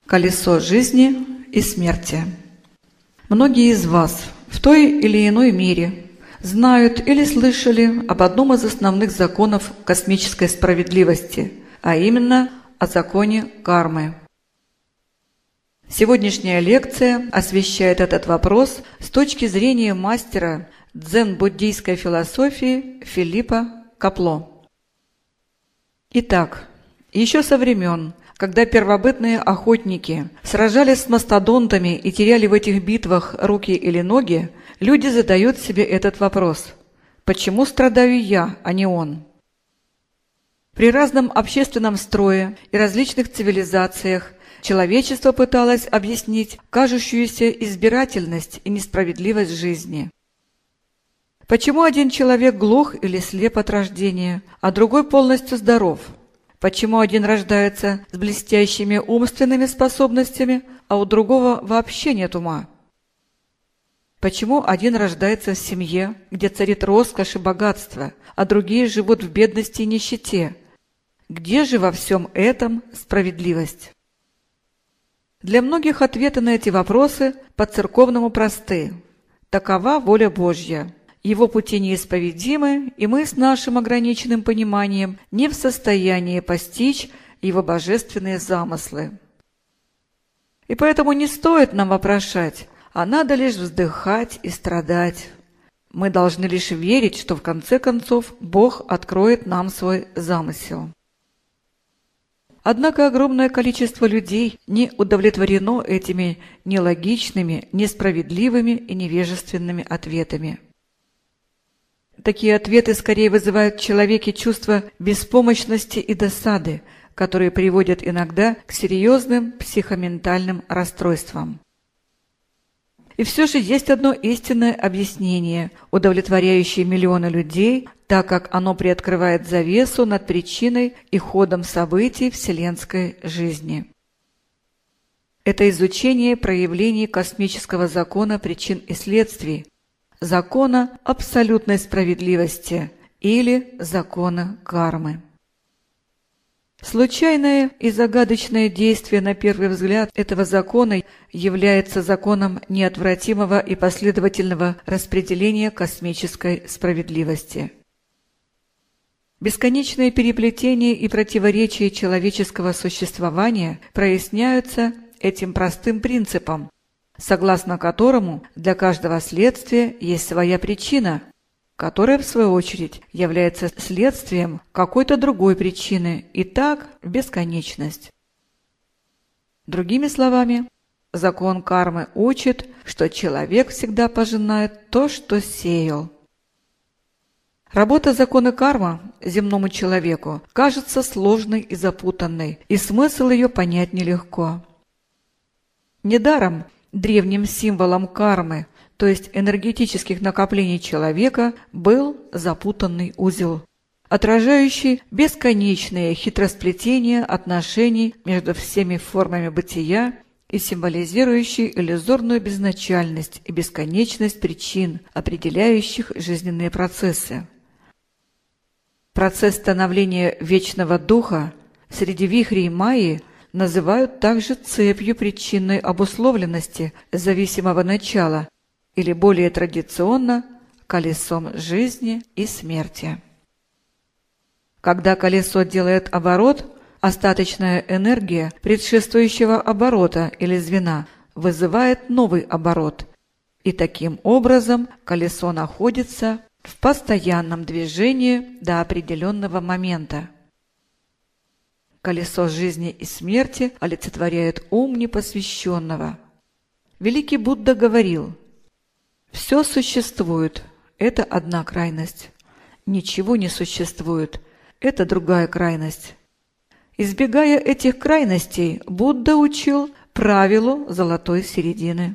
Колесо жизни и смерти. Многие из вас в той или иной мере знают или слышали об одном из основных законов космической справедливости, а именно о законе кармы. Сегодняшняя лекция освещает этот вопрос с точки зрения мастера дзен-буддийской философии Филиппа Капло. Итак, еще со времен, когда первобытные охотники сражались с мастодонтами и теряли в этих битвах руки или ноги, люди задают себе этот вопрос: почему страдаю я, а не он? При разном общественном строе и различных цивилизациях человечество пыталось объяснить кажущуюся избирательность и несправедливость жизни. Почему один человек глух или слеп от рождения, а другой полностью здоров? Почему один рождается с блестящими умственными способностями, а у другого вообще нет ума? Почему один рождается в семье, где царит роскошь и богатство, а другие живут в бедности и нищете? Где же во всем этом справедливость? Для многих ответы на эти вопросы по-церковному просты. Такова воля Божья. Его пути неисповедимы, и мы с нашим ограниченным пониманием не в состоянии постичь его божественные замыслы. И поэтому не стоит нам вопрошать, а надо лишь вздыхать и страдать. Мы должны лишь верить, что в конце концов Бог откроет нам свой замысел. Однако огромное количество людей не удовлетворено этими нелогичными, несправедливыми и невежественными ответами. Такие ответы скорее вызывают в человеке чувство беспомощности и досады, которые приводят иногда к серьезным психоментальным расстройствам. И все же есть одно истинное объяснение, удовлетворяющее миллионы людей, так как оно приоткрывает завесу над причиной и ходом событий вселенской жизни. Это изучение проявлений космического закона причин и следствий, закона абсолютной справедливости или закона кармы. Случайное и загадочное действие на первый взгляд этого закона является законом неотвратимого и последовательного распределения космической справедливости. Бесконечные переплетения и противоречия человеческого существования проясняются этим простым принципом, согласно которому для каждого следствия есть своя причина, которая, в свою очередь, является следствием какой-то другой причины, и так в бесконечность. Другими словами, закон кармы учит, что человек всегда пожинает то, что сеял. Работа закона кармы земному человеку кажется сложной и запутанной, и смысл ее понять нелегко. Недаром древним символом кармы, то есть энергетических накоплений человека, был запутанный узел, отражающий бесконечные хитросплетения отношений между всеми формами бытия и символизирующий иллюзорную безначальность и бесконечность причин, определяющих жизненные процессы. Процесс становления вечного духа среди вихрей Майи называют также цепью причинной обусловленности зависимого начала, или более традиционно колесом жизни и смерти. Когда колесо делает оборот, остаточная энергия предшествующего оборота или звена вызывает новый оборот, и таким образом колесо находится в постоянном движении до определенного момента. Колесо жизни и смерти олицетворяет ум непосвященного. Великий Будда говорил: «Все существует – это одна крайность. Ничего не существует – это другая крайность». Избегая этих крайностей, Будда учил правилу золотой середины.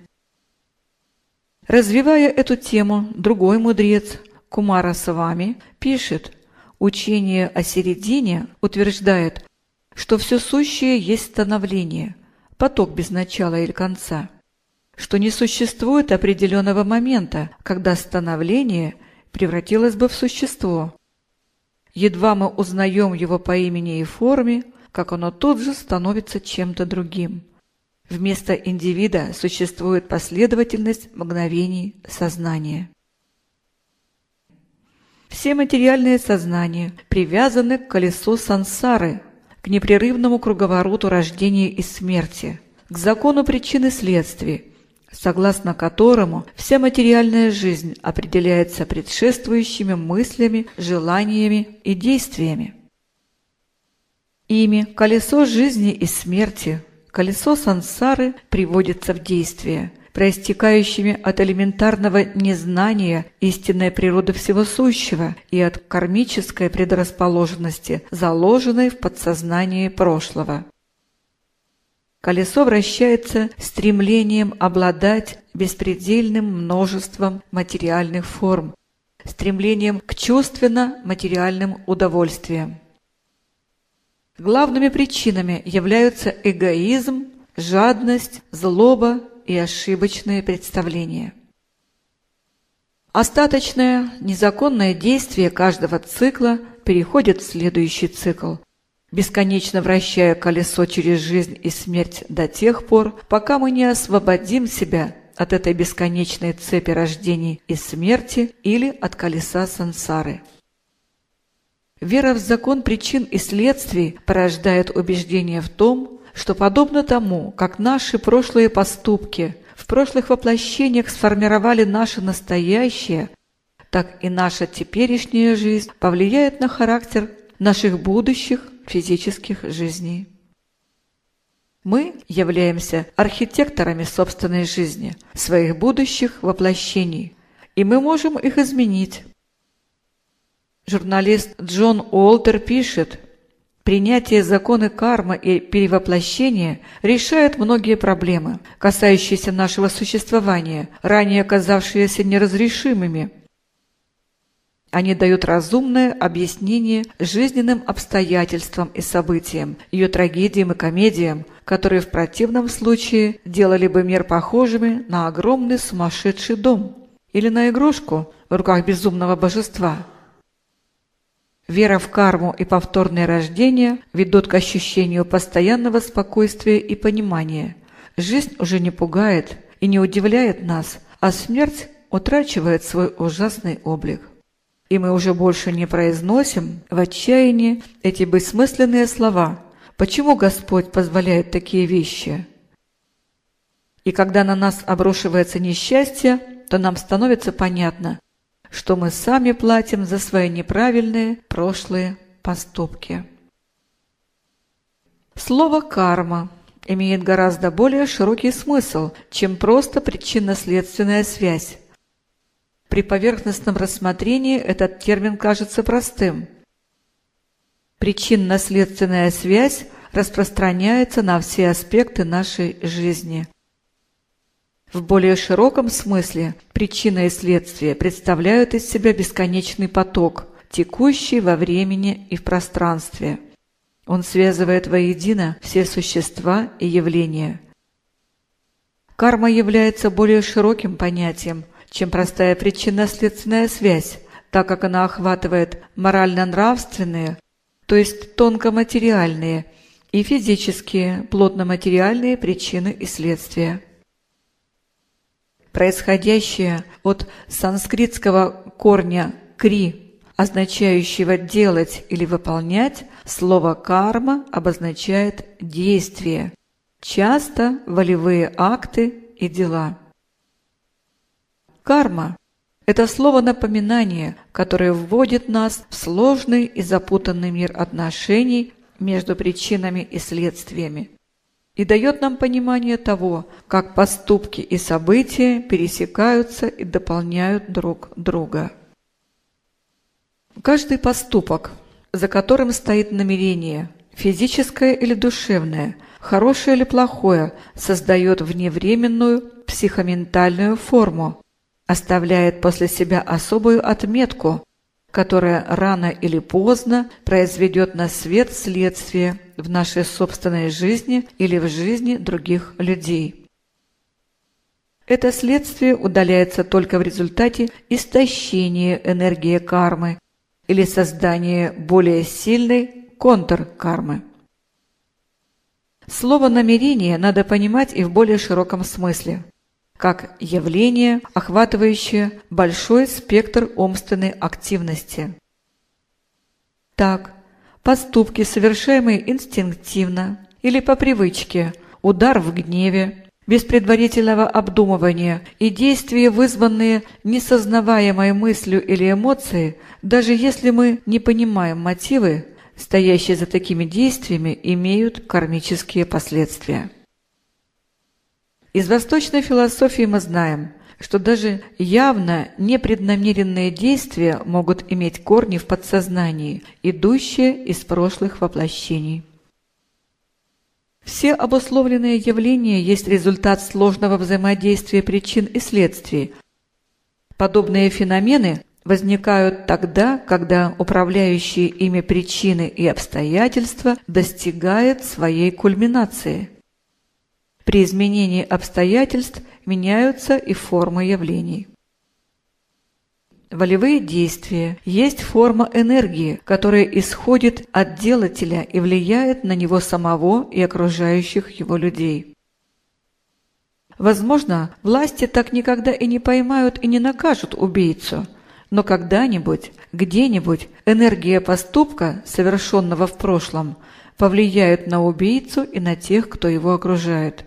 Развивая эту тему, другой мудрец Кумарасвами пишет: «Учение о середине утверждает, что все сущее есть становление, поток без начала или конца, что не существует определенного момента, когда становление превратилось бы в существо. Едва мы узнаем его по имени и форме, как оно тут же становится чем-то другим. Вместо индивида существует последовательность мгновений сознания. Все материальные сознания привязаны к колесу сансары, к непрерывному круговороту рождения и смерти, к закону причин и следствий, согласно которому вся материальная жизнь определяется предшествующими мыслями, желаниями и действиями. Ими колесо жизни и смерти, колесо сансары приводится в действие, проистекающими от элементарного незнания истинной природы всего сущего и от кармической предрасположенности, заложенной в подсознании прошлого. Колесо вращается стремлением обладать беспредельным множеством материальных форм, стремлением к чувственно-материальным удовольствиям. Главными причинами являются эгоизм, жадность, злоба и ошибочные представления. Остаточное, незаконное действие каждого цикла переходит в следующий цикл, бесконечно вращая колесо через жизнь и смерть до тех пор, пока мы не освободим себя от этой бесконечной цепи рождений и смерти или от колеса сансары. Вера в закон причин и следствий порождает убеждение в том, что подобно тому, как наши прошлые поступки в прошлых воплощениях сформировали наше настоящее, так и наша теперешняя жизнь повлияет на характер наших будущих физических жизней. Мы являемся архитекторами собственной жизни, своих будущих воплощений, и мы можем их изменить. Журналист Джон Уолтер пишет: «Принятие закона кармы и перевоплощения решает многие проблемы, касающиеся нашего существования, ранее казавшиеся неразрешимыми. Они дают разумное объяснение жизненным обстоятельствам и событиям, ее трагедиям и комедиям, которые в противном случае делали бы мир похожими на огромный сумасшедший дом или на игрушку в руках безумного божества». Вера в карму и повторное рождение ведут к ощущению постоянного спокойствия и понимания. Жизнь уже не пугает и не удивляет нас, а смерть утрачивает свой ужасный облик. И мы уже больше не произносим в отчаянии эти бессмысленные слова: «Почему Господь позволяет такие вещи?» И когда на нас обрушивается несчастье, то нам становится понятно, что мы сами платим за свои неправильные прошлые поступки. Слово «карма» имеет гораздо более широкий смысл, чем просто причинно-следственная связь. При поверхностном рассмотрении этот термин кажется простым. Причинно-следственная связь распространяется на все аспекты нашей жизни. В более широком смысле причина и следствие представляют из себя бесконечный поток, текущий во времени и в пространстве. Он связывает воедино все существа и явления. Карма является более широким понятием, чем простая причинно-следственная связь, так как она охватывает морально-нравственные, то есть тонко-материальные, и физические, плотно-материальные причины и следствия. Происходящее от санскритского корня «кри», означающего «делать» или «выполнять», слово «карма» обозначает «действие», часто волевые акты и дела. Карма – это слово-напоминание, которое вводит нас в сложный и запутанный мир отношений между причинами и следствиями и дает нам понимание того, как поступки и события пересекаются и дополняют друг друга. Каждый поступок, за которым стоит намерение, физическое или душевное, хорошее или плохое, создает вневременную психоментальную форму, оставляет после себя особую отметку, которая рано или поздно произведет на свет следствие в нашей собственной жизни или в жизни других людей. Это следствие удаляется только в результате истощения энергии кармы или создания более сильной контркармы. Слово «намерение» надо понимать и в более широком смысле, как явление, охватывающее большой спектр умственной активности. Так, поступки, совершаемые инстинктивно или по привычке, удар в гневе, без предварительного обдумывания и действия, вызванные несознаваемой мыслью или эмоцией, даже если мы не понимаем мотивы, стоящие за такими действиями, имеют кармические последствия. Из восточной философии мы знаем, что даже явно непреднамеренные действия могут иметь корни в подсознании, идущие из прошлых воплощений. Все обусловленные явления есть результат сложного взаимодействия причин и следствий. Подобные феномены возникают тогда, когда управляющие ими причины и обстоятельства достигают своей кульминации. При изменении обстоятельств меняются и формы явлений. Волевые действия есть форма энергии, которая исходит от делателя и влияет на него самого и окружающих его людей. Возможно, власти так никогда и не поймают и не накажут убийцу, но когда-нибудь, где-нибудь энергия поступка, совершенного в прошлом, повлияет на убийцу и на тех, кто его окружает.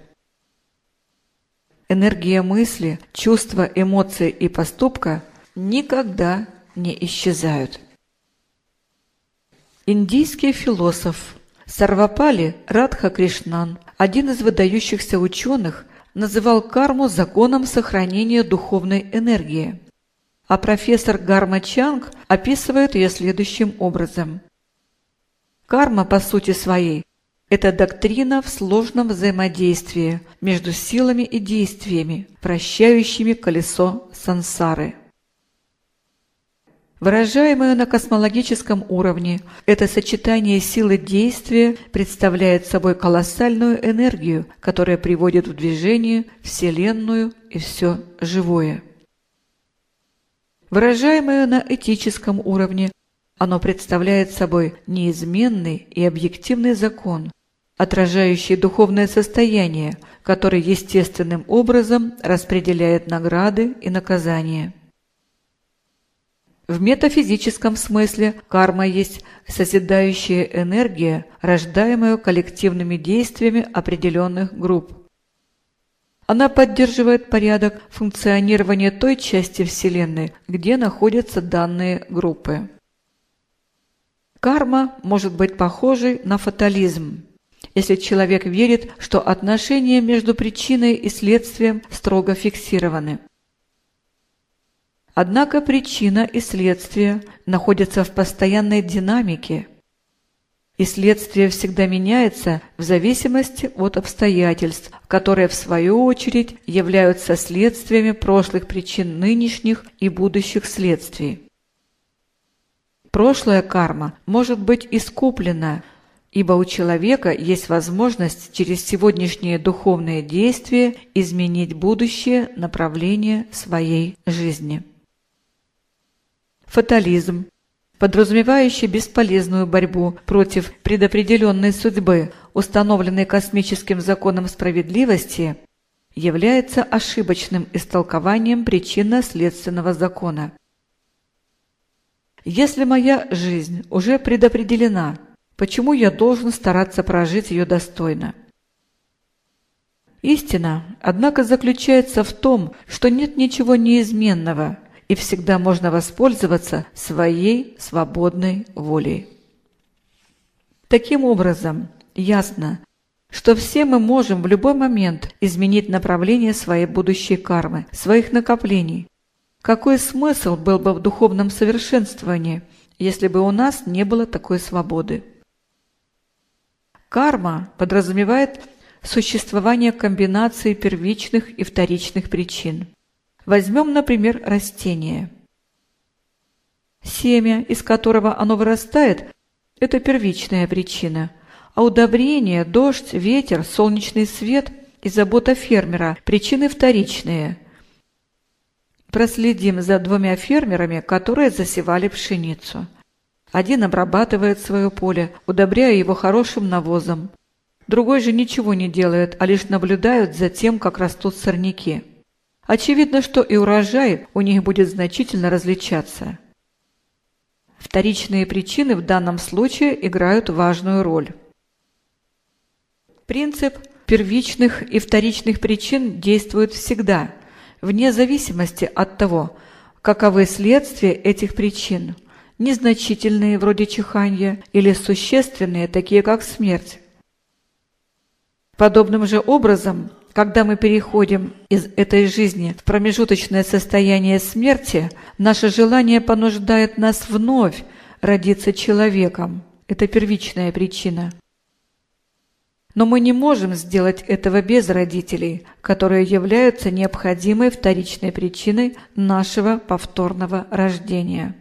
Энергия мысли, чувства, эмоций и поступка никогда не исчезают. Индийский философ Сарвапали Радхакришнан, один из выдающихся ученых, называл карму законом сохранения духовной энергии, а профессор Гарма Чанг описывает ее следующим образом. Карма, по сути своей, это доктрина в сложном взаимодействии между силами и действиями, вращающими колесо сансары. Выражаемое на космологическом уровне, это сочетание силы действия представляет собой колоссальную энергию, которая приводит в движение Вселенную и все живое. Выражаемое на этическом уровне, оно представляет собой неизменный и объективный закон, отражающий духовное состояние, который естественным образом распределяет награды и наказания. В метафизическом смысле карма есть созидающая энергия, рождаемая коллективными действиями определенных групп. Она поддерживает порядок функционирования той части Вселенной, где находятся данные группы. Карма может быть похожей на фатализм, если человек верит, что отношения между причиной и следствием строго фиксированы. Однако причина и следствие находятся в постоянной динамике, и следствие всегда меняется в зависимости от обстоятельств, которые в свою очередь являются следствиями прошлых причин нынешних и будущих следствий. Прошлая карма может быть искуплена, ибо у человека есть возможность через сегодняшние духовные действия изменить будущее направление своей жизни. Фатализм, подразумевающий бесполезную борьбу против предопределенной судьбы, установленной космическим законом справедливости, является ошибочным истолкованием причинно-следственного закона. Если моя жизнь уже предопределена, почему я должен стараться прожить ее достойно? Истина, однако, заключается в том, что нет ничего неизменного, и всегда можно воспользоваться своей свободной волей. Таким образом, ясно, что все мы можем в любой момент изменить направление своей будущей кармы, своих накоплений. Какой смысл был бы в духовном совершенствовании, если бы у нас не было такой свободы? Карма подразумевает существование комбинации первичных и вторичных причин. Возьмем, например, растение. Семя, из которого оно вырастает, это первичная причина, а удобрение, дождь, ветер, солнечный свет и забота фермера – причины вторичные. Проследим за двумя фермерами, которые засевали пшеницу. Один обрабатывает свое поле, удобряя его хорошим навозом. другой же ничего не делает, а лишь наблюдают за тем, как растут сорняки. Очевидно, что и урожай у них будет значительно различаться. Вторичные причины в данном случае играют важную роль. Принцип первичных и вторичных причин действует всегда, вне зависимости от того, каковы следствия этих причин, незначительные, вроде чиханья, или существенные, такие как смерть. Подобным же образом, когда мы переходим из этой жизни в промежуточное состояние смерти, наше желание понуждает нас вновь родиться человеком. Это первичная причина. Но мы не можем сделать этого без родителей, которые являются необходимой вторичной причиной нашего повторного рождения.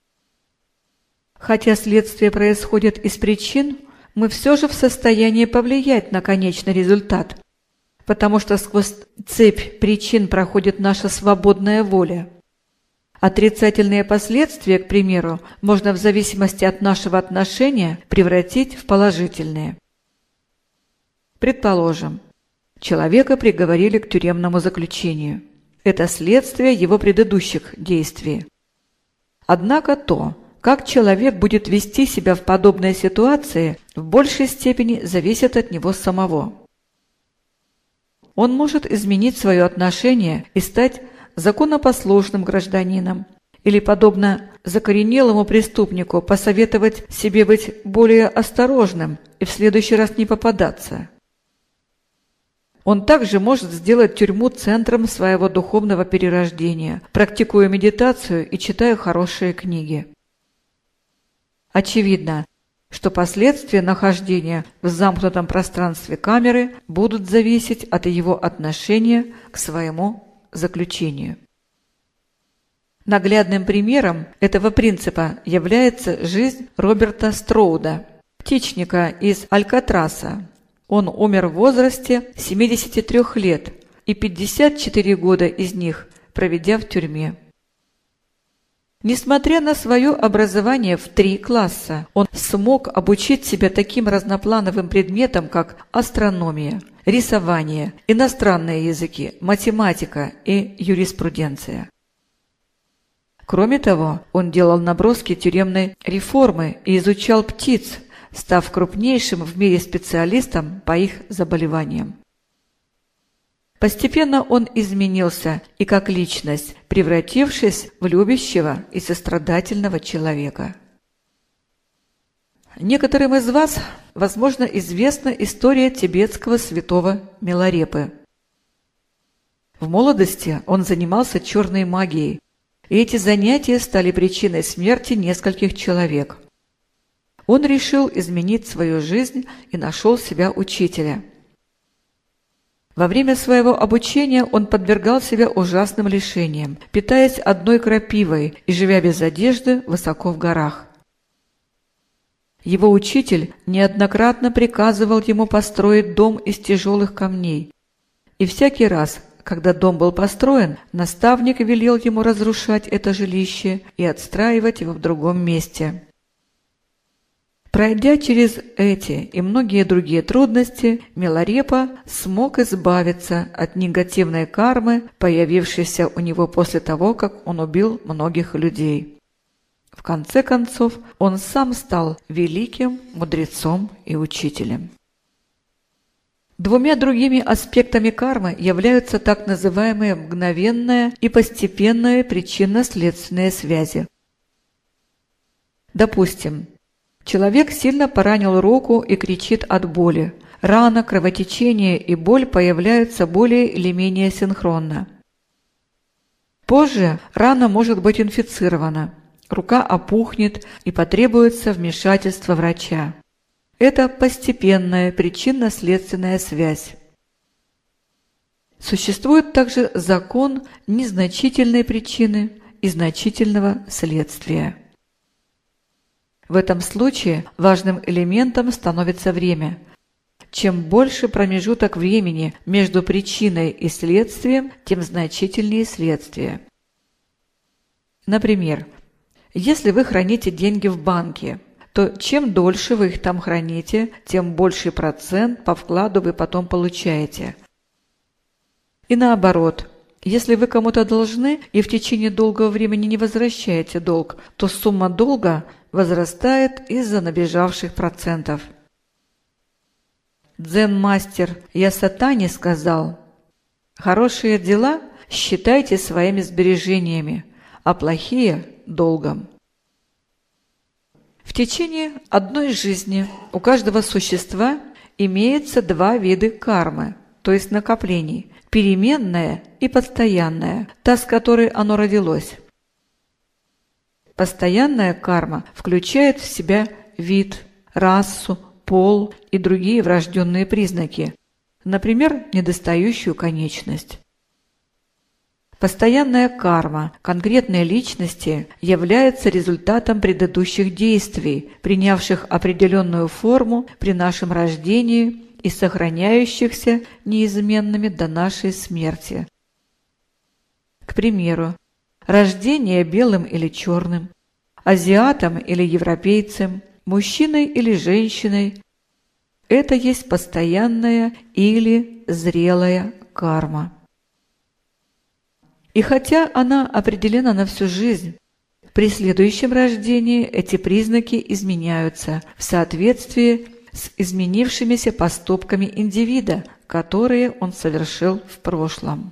Хотя следствие происходит из причин, мы все же в состоянии повлиять на конечный результат, потому что сквозь цепь причин проходит наша свободная воля. Отрицательные последствия, к примеру, можно в зависимости от нашего отношения превратить в положительные. Предположим, человека приговорили к тюремному заключению. Это следствие его предыдущих действий. Однако то, как человек будет вести себя в подобной ситуации, в большей степени зависит от него самого. Он может изменить свое отношение и стать законопослушным гражданином, или, подобно закоренелому преступнику, посоветовать себе быть более осторожным и в следующий раз не попадаться. Он также может сделать тюрьму центром своего духовного перерождения, практикуя медитацию и читая хорошие книги. Очевидно, что последствия нахождения в замкнутом пространстве камеры будут зависеть от его отношения к своему заключению. Наглядным примером этого принципа является жизнь Роберта Строуда, птичника из Алькатраса. Он умер в возрасте 73 лет и 54 года из них проведя в тюрьме. Несмотря на свое образование в 3 класса, он смог обучить себя таким разноплановым предметам, как астрономия, рисование, иностранные языки, математика и юриспруденция. Кроме того, он делал наброски тюремной реформы и изучал птиц, став крупнейшим в мире специалистом по их заболеваниям. Постепенно он изменился и как личность, превратившись в любящего и сострадательного человека. Некоторым из вас, возможно, известна история тибетского святого Миларепы. В молодости он занимался черной магией, и эти занятия стали причиной смерти нескольких человек. Он решил изменить свою жизнь и нашел себя учителя. Во время своего обучения он подвергал себя ужасным лишениям, питаясь одной крапивой и живя без одежды высоко в горах. Его учитель неоднократно приказывал ему построить дом из тяжелых камней, и всякий раз, когда дом был построен, наставник велел ему разрушать это жилище и отстраивать его в другом месте. Пройдя через эти и многие другие трудности, Миларепа смог избавиться от негативной кармы, появившейся у него после того, как он убил многих людей. В конце концов, он сам стал великим мудрецом и учителем. 2 другими аспектами кармы являются так называемые мгновенная и постепенная причинно-следственные связи. Допустим, человек сильно поранил руку и кричит от боли. Рана, кровотечение и боль появляются более или менее синхронно. Позже рана может быть инфицирована, рука опухнет и потребуется вмешательство врача. Это постепенная причинно-следственная связь. Существует также закон незначительной причины и значительного следствия. В этом случае важным элементом становится время. Чем больше промежуток времени между причиной и следствием, тем значительнее следствие. Например, если вы храните деньги в банке, то чем дольше вы их там храните, тем больший процент по вкладу вы потом получаете. И наоборот, если вы кому-то должны и в течение долгого времени не возвращаете долг, то сумма долга возрастает из-за набежавших процентов. Дзен-мастер Ясатани сказал: «Хорошие дела считайте своими сбережениями, а плохие – долгом». В течение одной жизни у каждого существа имеется два вида кармы, то есть накоплений – переменная и постоянная, та, с которой оно родилось. Постоянная карма включает в себя вид, расу, пол и другие врожденные признаки, например, недостающую конечность. Постоянная карма конкретной личности является результатом предыдущих действий, принявших определенную форму при нашем рождении и сохраняющихся неизменными до нашей смерти. К примеру, рождение белым или черным, азиатом или европейцем, мужчиной или женщиной – это есть постоянная или зрелая карма. И хотя она определена на всю жизнь, при следующем рождении эти признаки изменяются в соответствии с изменившимися поступками индивида, которые он совершил в прошлом.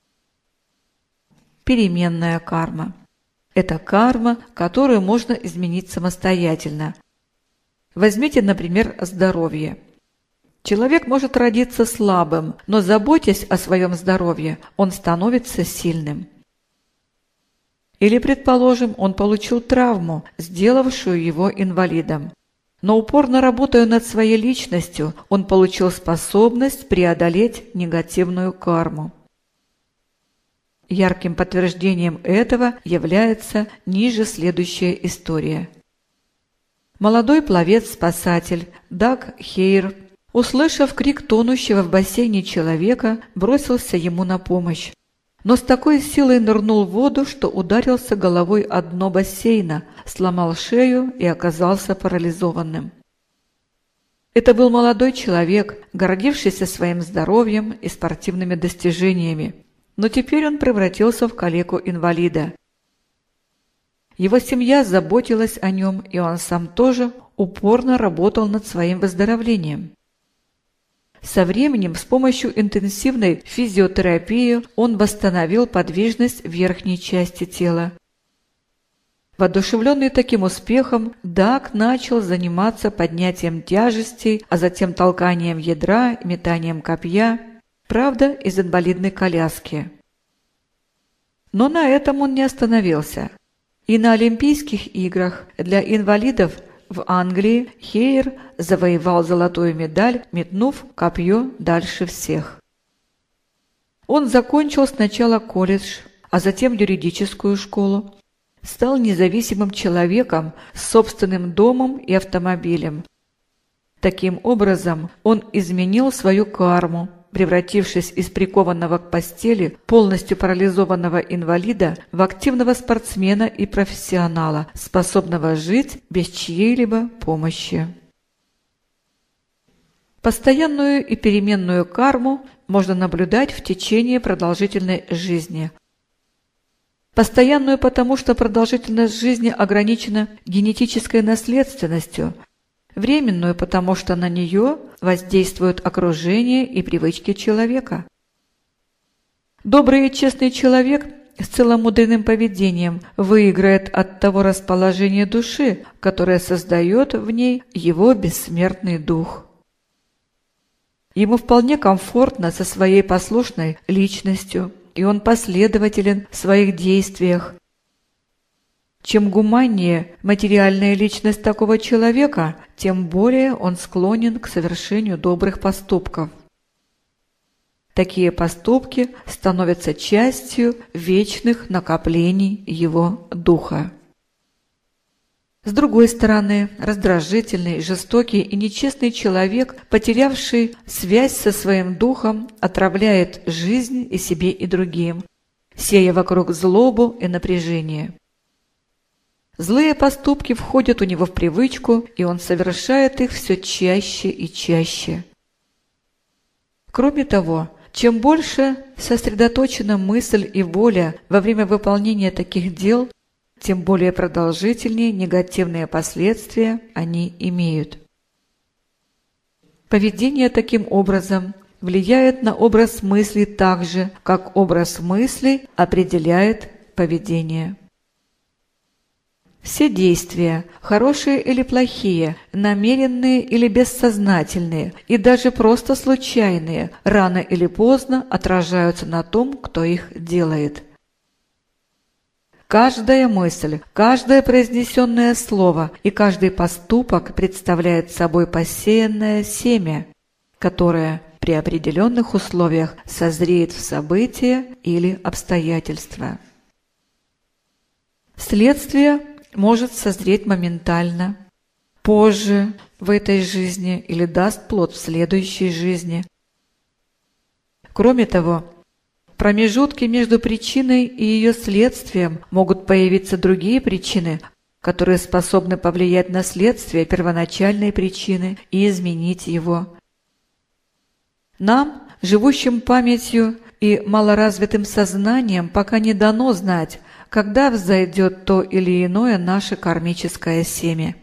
Переменная карма – это карма, которую можно изменить самостоятельно. Возьмите, например, здоровье. Человек может родиться слабым, но, заботясь о своем здоровье, он становится сильным. Или, предположим, он получил травму, сделавшую его инвалидом. Но упорно работая над своей личностью, он получил способность преодолеть негативную карму. Ярким подтверждением этого является ниже следующая история. Молодой пловец-спасатель Даг Хейр, услышав крик тонущего в бассейне человека, бросился ему на помощь, но с такой силой нырнул в воду, что ударился головой о дно бассейна, сломал шею и оказался парализованным. Это был молодой человек, гордившийся своим здоровьем и спортивными достижениями, но теперь он превратился в калеку-инвалида. Его семья заботилась о нем, и он сам тоже упорно работал над своим выздоровлением. Со временем с помощью интенсивной физиотерапии он восстановил подвижность верхней части тела. Воодушевленный таким успехом, Даг начал заниматься поднятием тяжестей, а затем толканием ядра и метанием копья, правда, из инвалидной коляски. Но на этом он не остановился. И на Олимпийских играх для инвалидов в Англии Хейр завоевал золотую медаль, метнув копье дальше всех. Он закончил сначала колледж, а затем юридическую школу, стал независимым человеком с собственным домом и автомобилем. Таким образом, он изменил свою карму, превратившись из прикованного к постели, полностью парализованного инвалида в активного спортсмена и профессионала, способного жить без чьей-либо помощи. Постоянную и переменную карму можно наблюдать в течение продолжительной жизни. Постоянную, потому что продолжительность жизни ограничена генетической наследственностью, временную, потому что на нее воздействуют окружение и привычки человека. Добрый и честный человек с целомудренным поведением выиграет от того расположения души, которое создает в ней его бессмертный дух. Ему вполне комфортно со своей послушной личностью, и он последователен в своих действиях. Чем гуманнее материальная личность такого человека, тем более он склонен к совершению добрых поступков. Такие поступки становятся частью вечных накоплений его духа. С другой стороны, раздражительный, жестокий и нечестный человек, потерявший связь со своим духом, отравляет жизнь и себе, и другим, сея вокруг злобу и напряжение. Злые поступки входят у него в привычку, и он совершает их все чаще и чаще. Кроме того, чем больше сосредоточена мысль и воля во время выполнения таких дел, тем более продолжительнее негативные последствия они имеют. Поведение таким образом влияет на образ мыслей так же, как образ мыслей определяет поведение. Все действия, хорошие или плохие, намеренные или бессознательные, и даже просто случайные, рано или поздно отражаются на том, кто их делает. Каждая мысль, каждое произнесенное слово и каждый поступок представляет собой посеянное семя, которое при определенных условиях созреет в события или обстоятельства. Следствие может созреть моментально, позже в этой жизни или даст плод в следующей жизни. Кроме того, в промежутке между причиной и ее следствием могут появиться другие причины, которые способны повлиять на следствие первоначальной причины и изменить его. Нам, живущим памятью и малоразвитым сознанием, пока не дано знать, когда взойдет то или иное наше кармическое семя.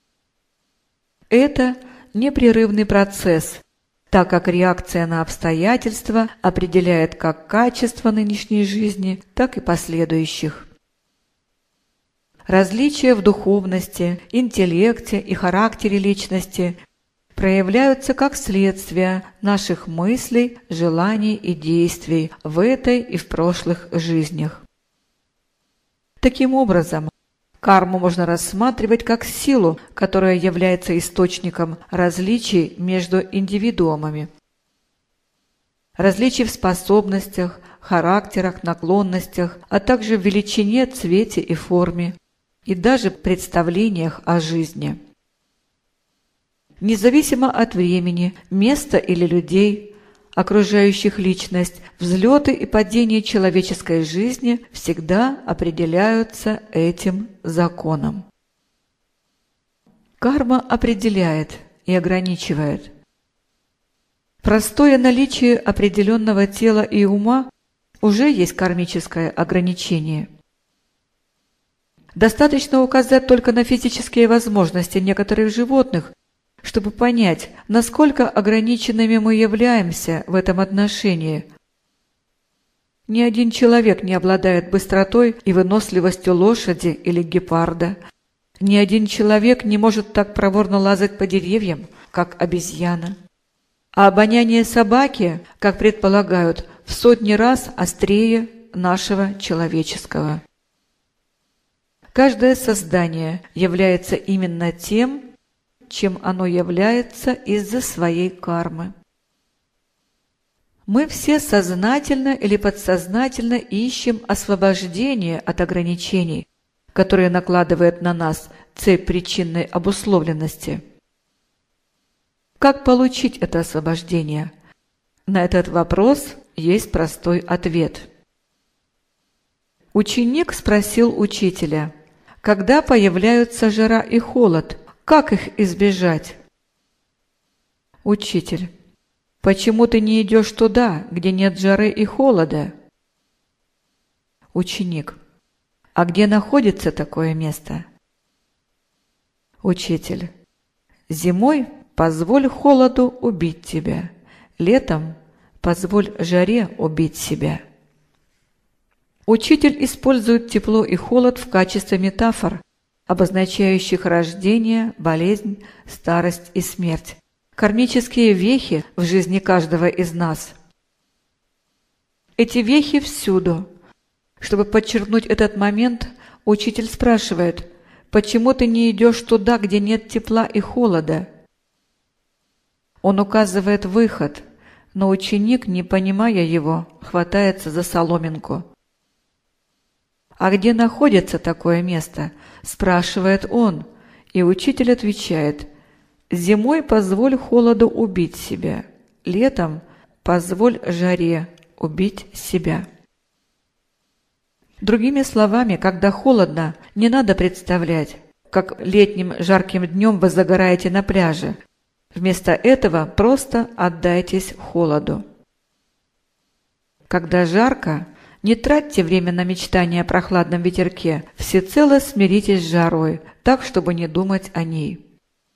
Это непрерывный процесс, так как реакция на обстоятельства определяет как качество нынешней жизни, так и последующих. Различия в духовности, интеллекте и характере личности проявляются как следствие наших мыслей, желаний и действий в этой и в прошлых жизнях. Таким образом, карму можно рассматривать как силу, которая является источником различий между индивидуумами. Различий в способностях, характерах, наклонностях, а также в величине, цвете и форме, и даже представлениях о жизни. Независимо от времени, места или людей, окружающих личность, взлеты и падения человеческой жизни всегда определяются этим законом. Карма определяет и ограничивает. Простое наличие определенного тела и ума уже есть кармическое ограничение. Достаточно указать только на физические возможности некоторых животных, чтобы понять, насколько ограниченными мы являемся в этом отношении. Ни один человек не обладает быстротой и выносливостью лошади или гепарда. Ни один человек не может так проворно лазать по деревьям, как обезьяна. А обоняние собаки, как предполагают, в сотни раз острее нашего человеческого. Каждое создание является именно тем, чем оно является из-за своей кармы. Мы все сознательно или подсознательно ищем освобождение от ограничений, которые накладывает на нас цепь причинной обусловленности. Как получить это освобождение? На этот вопрос есть простой ответ. Ученик спросил учителя, когда появляются жара и холод, как их избежать? Учитель: почему ты не идешь туда, где нет жары и холода? Ученик: а где находится такое место? Учитель: зимой позволь холоду убить тебя, летом позволь жаре убить себя. Учитель использует тепло и холод в качестве метафор, обозначающих рождение, болезнь, старость и смерть, кармические вехи в жизни каждого из нас. Эти вехи всюду. Чтобы подчеркнуть этот момент, учитель спрашивает: почему ты не идешь туда, где нет тепла и холода? Он указывает выход, но ученик, не понимая его, хватается за соломинку. «А где находится такое место?» – спрашивает он, и учитель отвечает: «Зимой позволь холоду убить себя, летом позволь жаре убить себя». Другими словами, когда холодно, не надо представлять, как летним жарким днем вы загораете на пляже. Вместо этого просто отдайтесь холоду. Когда жарко, не тратьте время на мечтания о прохладном ветерке, всецело смиритесь с жарой, так, чтобы не думать о ней.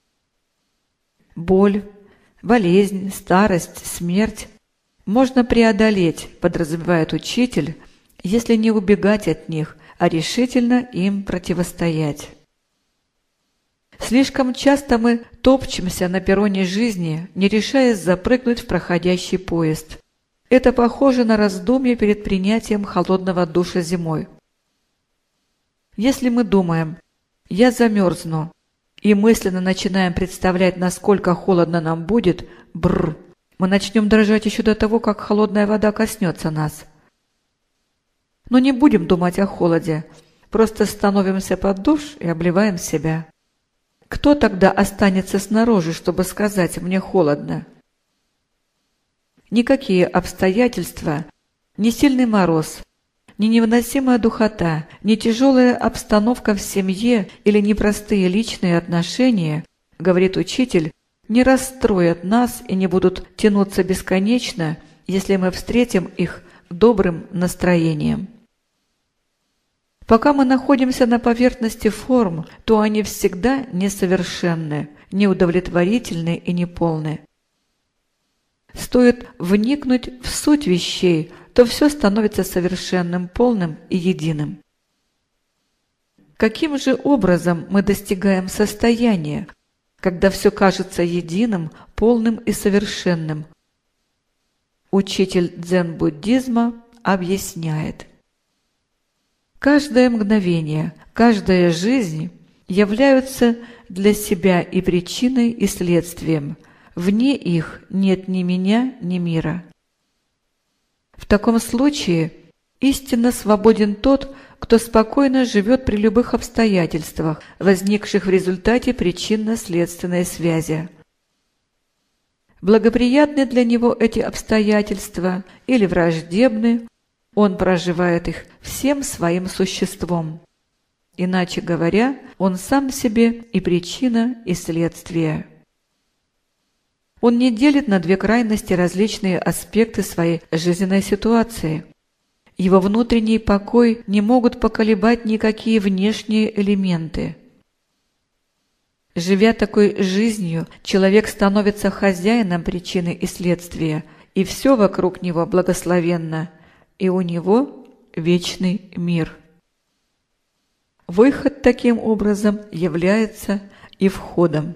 Боль, болезнь, старость, смерть можно преодолеть, подразумевает учитель, если не убегать от них, а решительно им противостоять. Слишком часто мы топчемся на перроне жизни, не решаясь запрыгнуть в проходящий поезд. Это похоже на раздумье перед принятием холодного душа зимой. Если мы думаем «я замерзну» и мысленно начинаем представлять, насколько холодно нам будет, мы начнем дрожать еще до того, как холодная вода коснется нас. Но не будем думать о холоде, просто становимся под душ и обливаем себя. Кто тогда останется снаружи, чтобы сказать «мне холодно»? Никакие обстоятельства, ни сильный мороз, ни невыносимая духота, ни тяжелая обстановка в семье или непростые личные отношения, говорит учитель, не расстроят нас и не будут тянуться бесконечно, если мы встретим их добрым настроением. Пока мы находимся на поверхности форм, то они всегда несовершенны, неудовлетворительны и неполны. Стоит вникнуть в суть вещей, то все становится совершенным, полным и единым. Каким же образом мы достигаем состояния, когда все кажется единым, полным и совершенным? Учитель дзен-буддизма объясняет. Каждое мгновение, каждая жизнь являются для себя и причиной, и следствием. Вне их нет ни меня, ни мира. В таком случае истинно свободен тот, кто спокойно живет при любых обстоятельствах, возникших в результате причинно-следственной связи. Благоприятны для него эти обстоятельства или враждебны, он проживает их всем своим существом. Иначе говоря, он сам себе и причина, и следствие. Он не делит на две крайности различные аспекты своей жизненной ситуации. Его внутренний покой не могут поколебать никакие внешние элементы. Живя такой жизнью, человек становится хозяином причины и следствия, и все вокруг него благословенно, и у него вечный мир. Выход таким образом является и входом.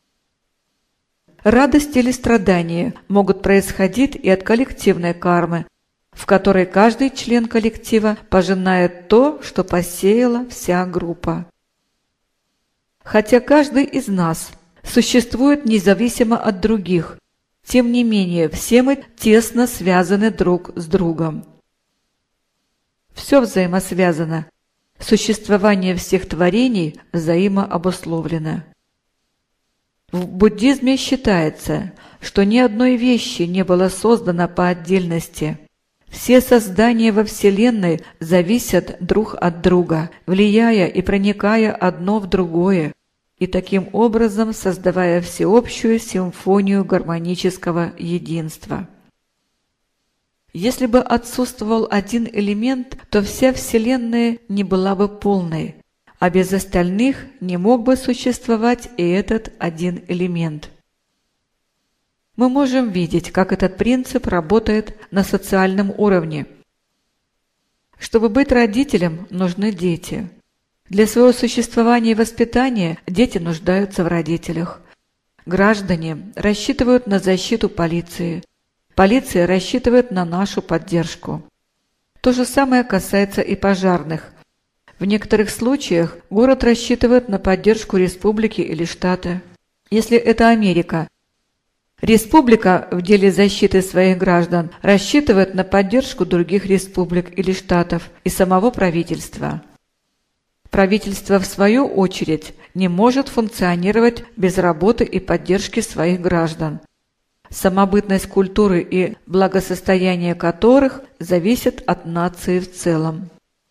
Радость или страдания могут происходить и от коллективной кармы, в которой каждый член коллектива пожинает то, что посеяла вся группа. Хотя каждый из нас существует независимо от других, тем не менее все мы тесно связаны друг с другом. Все взаимосвязано. Существование всех творений взаимообусловлено. В буддизме считается, что ни одной вещи не было создано по отдельности. Все создания во Вселенной зависят друг от друга, влияя и проникая одно в другое, и таким образом создавая всеобщую симфонию гармонического единства. Если бы отсутствовал один элемент, то вся Вселенная не была бы полной, а без остальных не мог бы существовать и этот один элемент. Мы можем видеть, как этот принцип работает на социальном уровне. Чтобы быть родителем, нужны дети. Для своего существования и воспитания дети нуждаются в родителях. Граждане рассчитывают на защиту полиции. Полиция рассчитывает на нашу поддержку. То же самое касается и пожарных. В некоторых случаях город рассчитывает на поддержку республики или штата. Если это Америка, республика в деле защиты своих граждан рассчитывает на поддержку других республик или штатов и самого правительства. Правительство, в свою очередь, не может функционировать без работы и поддержки своих граждан, самобытность культуры и благосостояние которых зависят от нации в целом.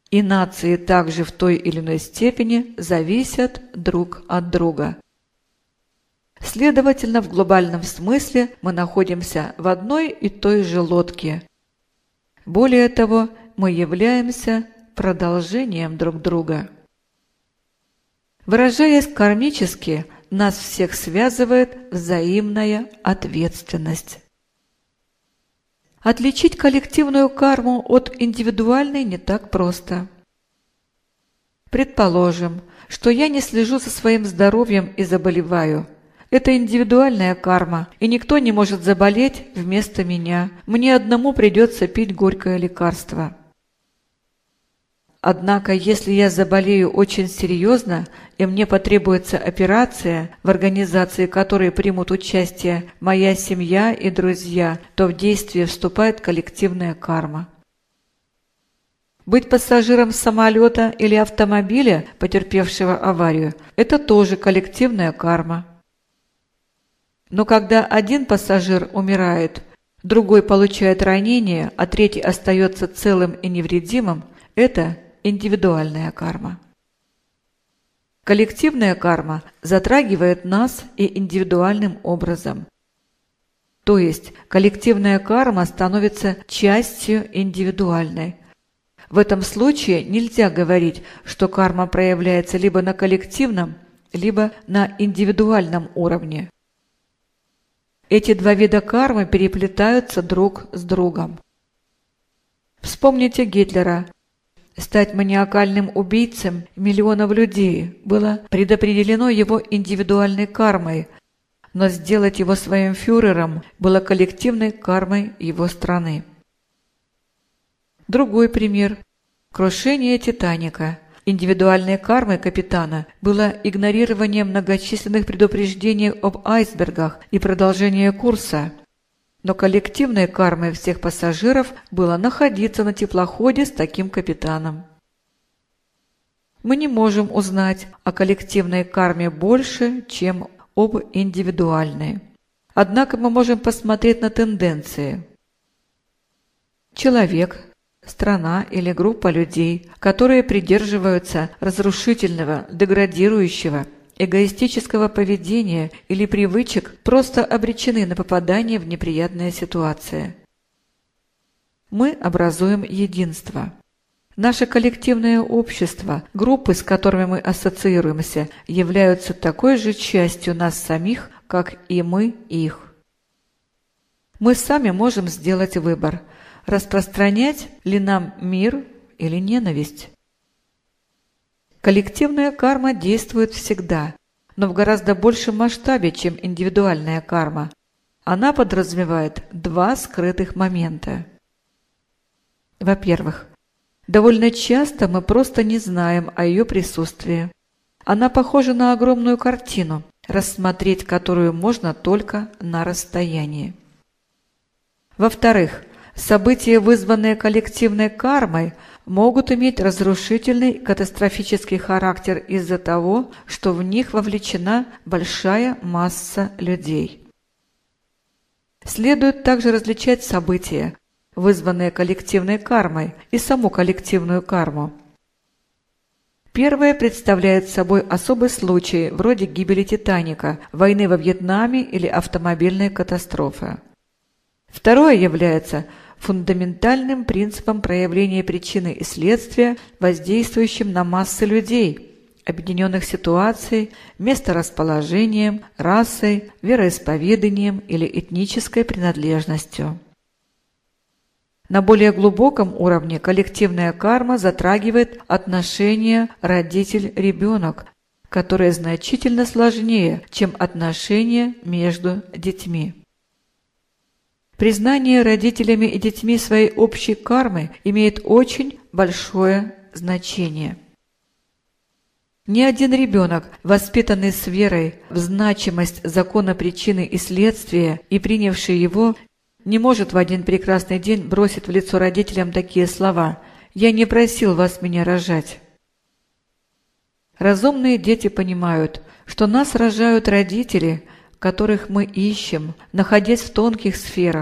и нации также в той или иной степени зависят друг от друга. Следовательно, в глобальном смысле мы находимся в одной и той же лодке. Более того, мы являемся продолжением друг друга. Выражаясь кармически, нас всех связывает взаимная ответственность. Отличить коллективную карму от индивидуальной не так просто. Предположим, что я не слежу за своим здоровьем и заболеваю. Это индивидуальная карма, и никто не может заболеть вместо меня. Мне одному придется пить горькое лекарство. Однако, если я заболею очень серьезно, и мне потребуется операция, в организации которой примут участие моя семья и друзья, то в действие вступает коллективная карма. Быть пассажиром самолета или автомобиля, потерпевшего аварию, это тоже коллективная карма. Но когда один пассажир умирает, другой получает ранение, а третий остается целым и невредимым, это индивидуальная карма. Коллективная карма затрагивает нас и индивидуальным образом. То есть коллективная карма становится частью индивидуальной. В этом случае нельзя говорить, что карма проявляется либо на коллективном, либо на индивидуальном уровне. Эти два вида кармы переплетаются друг с другом. Вспомните Гитлера. Стать маниакальным убийцем миллионов людей было предопределено его индивидуальной кармой, но сделать его своим фюрером было коллективной кармой его страны. Другой пример. Крушение «Титаника». Индивидуальной кармой капитана было игнорирование многочисленных предупреждений об айсбергах и продолжение курса. Но коллективной кармой всех пассажиров было находиться на теплоходе с таким капитаном. Мы не можем узнать о коллективной карме больше, чем об индивидуальной. Однако мы можем посмотреть на тенденции. Человек, страна или группа людей, которые придерживаются разрушительного, деградирующего, эгоистического поведения или привычек, просто обречены на попадание в неприятные ситуации. Мы образуем единство. Наше коллективное общество, группы, с которыми мы ассоциируемся, являются такой же частью нас самих, как и мы их. Мы сами можем сделать выбор, распространять ли нам мир или ненависть. Коллективная карма действует всегда, но в гораздо большем масштабе, чем индивидуальная карма. Она подразумевает два скрытых момента. Во-первых, довольно часто мы просто не знаем о ее присутствии. Она похожа на огромную картину, рассмотреть которую можно только на расстоянии. Во-вторых, события, вызванные коллективной кармой, могут иметь разрушительный катастрофический характер из-за того, что в них вовлечена большая масса людей. Следует также различать события, вызванные коллективной кармой, и саму коллективную карму. Первое представляет собой особый случай, вроде гибели «Титаника», войны во Вьетнаме или автомобильной катастрофы. Второе является фундаментальным принципом проявления причины и следствия, воздействующим на массы людей, объединенных ситуацией, месторасположением, расой, вероисповеданием или этнической принадлежностью. На более глубоком уровне коллективная карма затрагивает отношения родитель-ребенок, которое значительно сложнее, чем отношения между детьми. Признание родителями и детьми своей общей кармы имеет очень большое значение. Ни один ребенок, воспитанный с верой в значимость закона причины и следствия и принявший его, не может в один прекрасный день бросить в лицо родителям такие слова: «Я не просил вас меня рожать». Разумные дети понимают, что нас рожают родители, которых мы ищем, находясь в тонких сферах,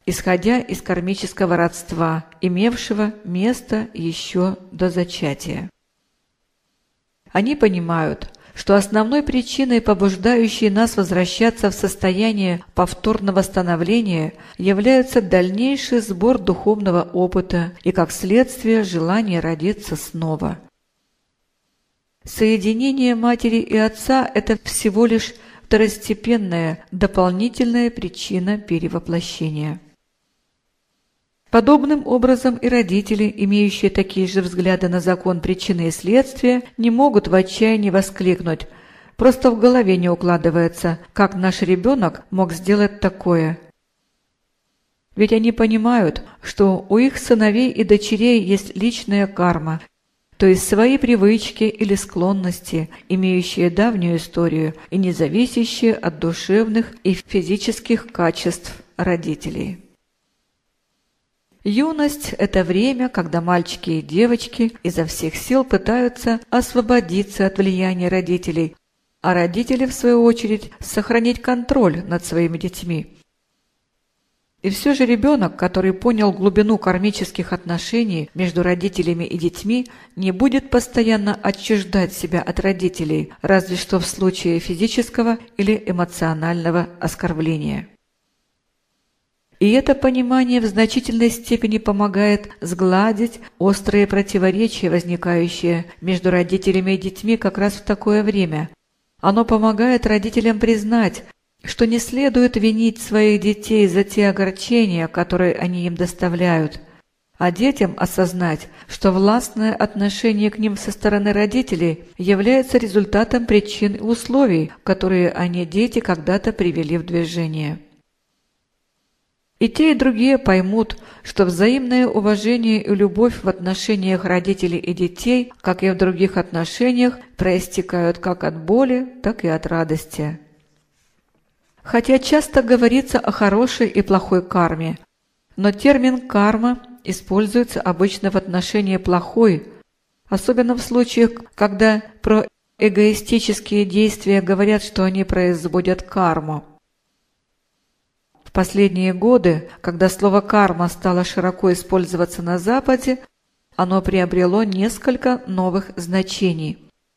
исходя из кармического родства, имевшего место еще до зачатия. Они понимают, что основной причиной, побуждающей нас возвращаться в состояние повторного становления, является дальнейший сбор духовного опыта и, как следствие, желание родиться снова. Соединение матери и отца – это всего лишь второстепенная, дополнительная причина перевоплощения. Подобным образом и родители, имеющие такие же взгляды на закон причины и следствия, не могут в отчаянии воскликнуть: «Просто в голове не укладывается, как наш ребенок мог сделать такое». Ведь они понимают, что у их сыновей и дочерей есть личная карма, то есть свои привычки или склонности, имеющие давнюю историю и не зависящие от душевных и физических качеств родителей. Юность – это время, когда мальчики и девочки изо всех сил пытаются освободиться от влияния родителей, а родители, в свою очередь, сохранить контроль над своими детьми. И все же ребенок, который понял глубину кармических отношений между родителями и детьми, не будет постоянно отчуждать себя от родителей, разве что в случае физического или эмоционального оскорбления. И это понимание в значительной степени помогает сгладить острые противоречия, возникающие между родителями и детьми как раз в такое время. Оно помогает родителям признать, что не следует винить своих детей за те огорчения, которые они им доставляют, а детям осознать, что властное отношение к ним со стороны родителей является результатом причин и условий, которые они, дети, когда-то привели в движение. И те, и другие поймут, что взаимное уважение и любовь в отношениях родителей и детей, как и в других отношениях, проистекают как от боли, так и от радости. Хотя часто говорится о хорошей и плохой карме, но термин «карма» используется обычно в отношении плохой, особенно в случаях, когда про эгоистические действия говорят, что они производят карму. В последние годы, когда слово «карма» стало широко использоваться на Западе, оно приобрело несколько новых значений.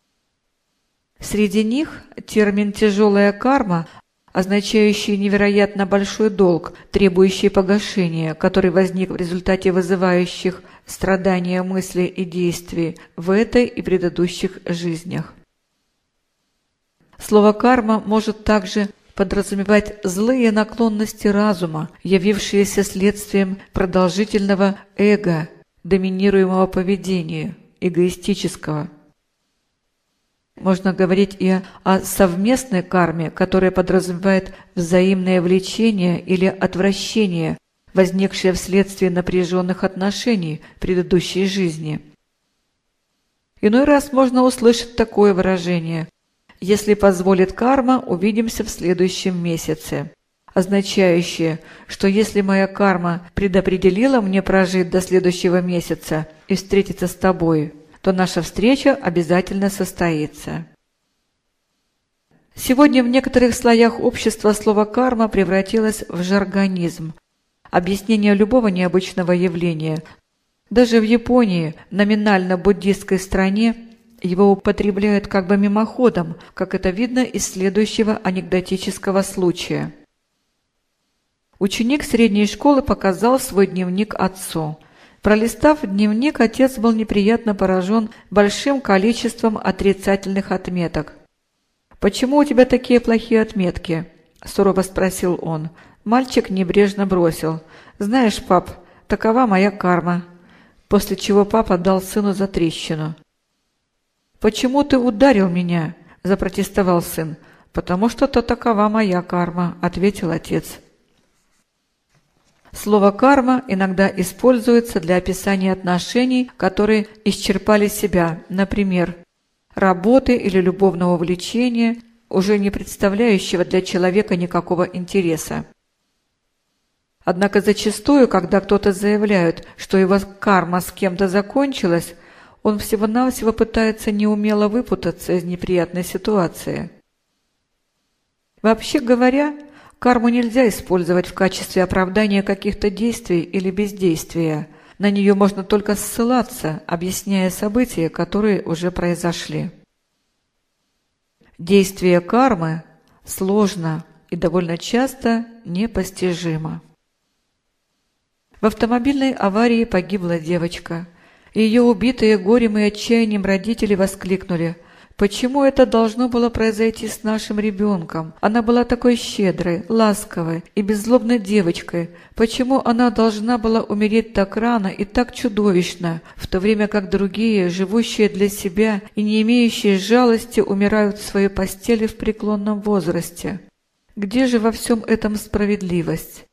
Среди них термин «тяжелая карма», означающий невероятно большой долг, требующий погашения, который возник в результате вызывающих страдания мыслей и действий в этой и предыдущих жизнях. Слово «карма» может также подразумевать злые наклонности разума, явившиеся следствием продолжительного эго, доминируемого поведения, эгоистического. Можно говорить и о совместной карме, которая подразумевает взаимное влечение или отвращение, возникшее вследствие напряженных отношений в предыдущей жизни. Иной раз можно услышать такое выражение: «Если позволит карма, увидимся в следующем месяце», означающее, что если моя карма предопределила мне прожить до следующего месяца и встретиться с тобой, то наша встреча обязательно состоится. Сегодня в некоторых слоях общества слово «карма» превратилось в жаргонизм, объяснение любого необычного явления. Даже в Японии, номинально буддистской стране, его употребляют как бы мимоходом, как это видно из следующего анекдотического случая. Ученик средней школы показал свой дневник отцу. Пролистав дневник, отец был неприятно поражен большим количеством отрицательных отметок. «Почему у тебя такие плохие отметки?» – сурово спросил он. Мальчик небрежно бросил: «Знаешь, пап, такова моя карма», после чего папа дал сыну затрещину. «Почему ты ударил меня?» – запротестовал сын. «Потому что-то такова моя карма», – ответил отец. Слово «карма» иногда используется для описания отношений, которые исчерпали себя, например, работы или любовного влечения, уже не представляющего для человека никакого интереса. Однако зачастую, когда кто-то заявляет, что его карма с кем-то закончилась, он всего-навсего пытается неумело выпутаться из неприятной ситуации. Вообще говоря, Карму нельзя использовать в качестве оправдания каких-то действий или бездействия. На нее можно только ссылаться, объясняя события, которые уже произошли. Действие кармы сложно и довольно часто непостижимо. В автомобильной аварии погибла девочка. Ее убитые горем и отчаянием родители воскликнули: «Почему это должно было произойти с нашим ребенком? Она была такой щедрой, ласковой и беззлобной девочкой. Почему она должна была умереть так рано и так чудовищно, в то время как другие, живущие для себя и не имеющие жалости, умирают в своей постели в преклонном возрасте? Где же во всем этом справедливость?»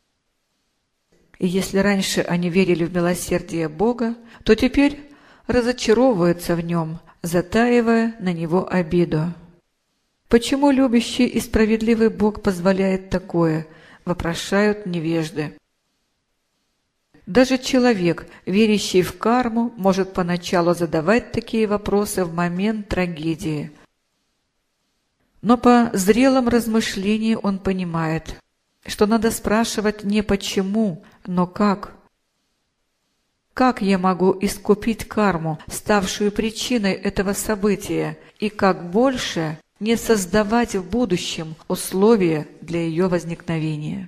И если раньше они верили в милосердие Бога, то теперь разочаровываются в нем, затаивая на него обиду. «Почему любящий и справедливый Бог позволяет такое?» – вопрошают невежды. Даже человек, верящий в карму, может поначалу задавать такие вопросы в момент трагедии. Но по зрелом размышлении он понимает, что надо спрашивать не почему, но как. Как я могу искупить карму, ставшую причиной этого события, и как больше не создавать в будущем условия для ее возникновения?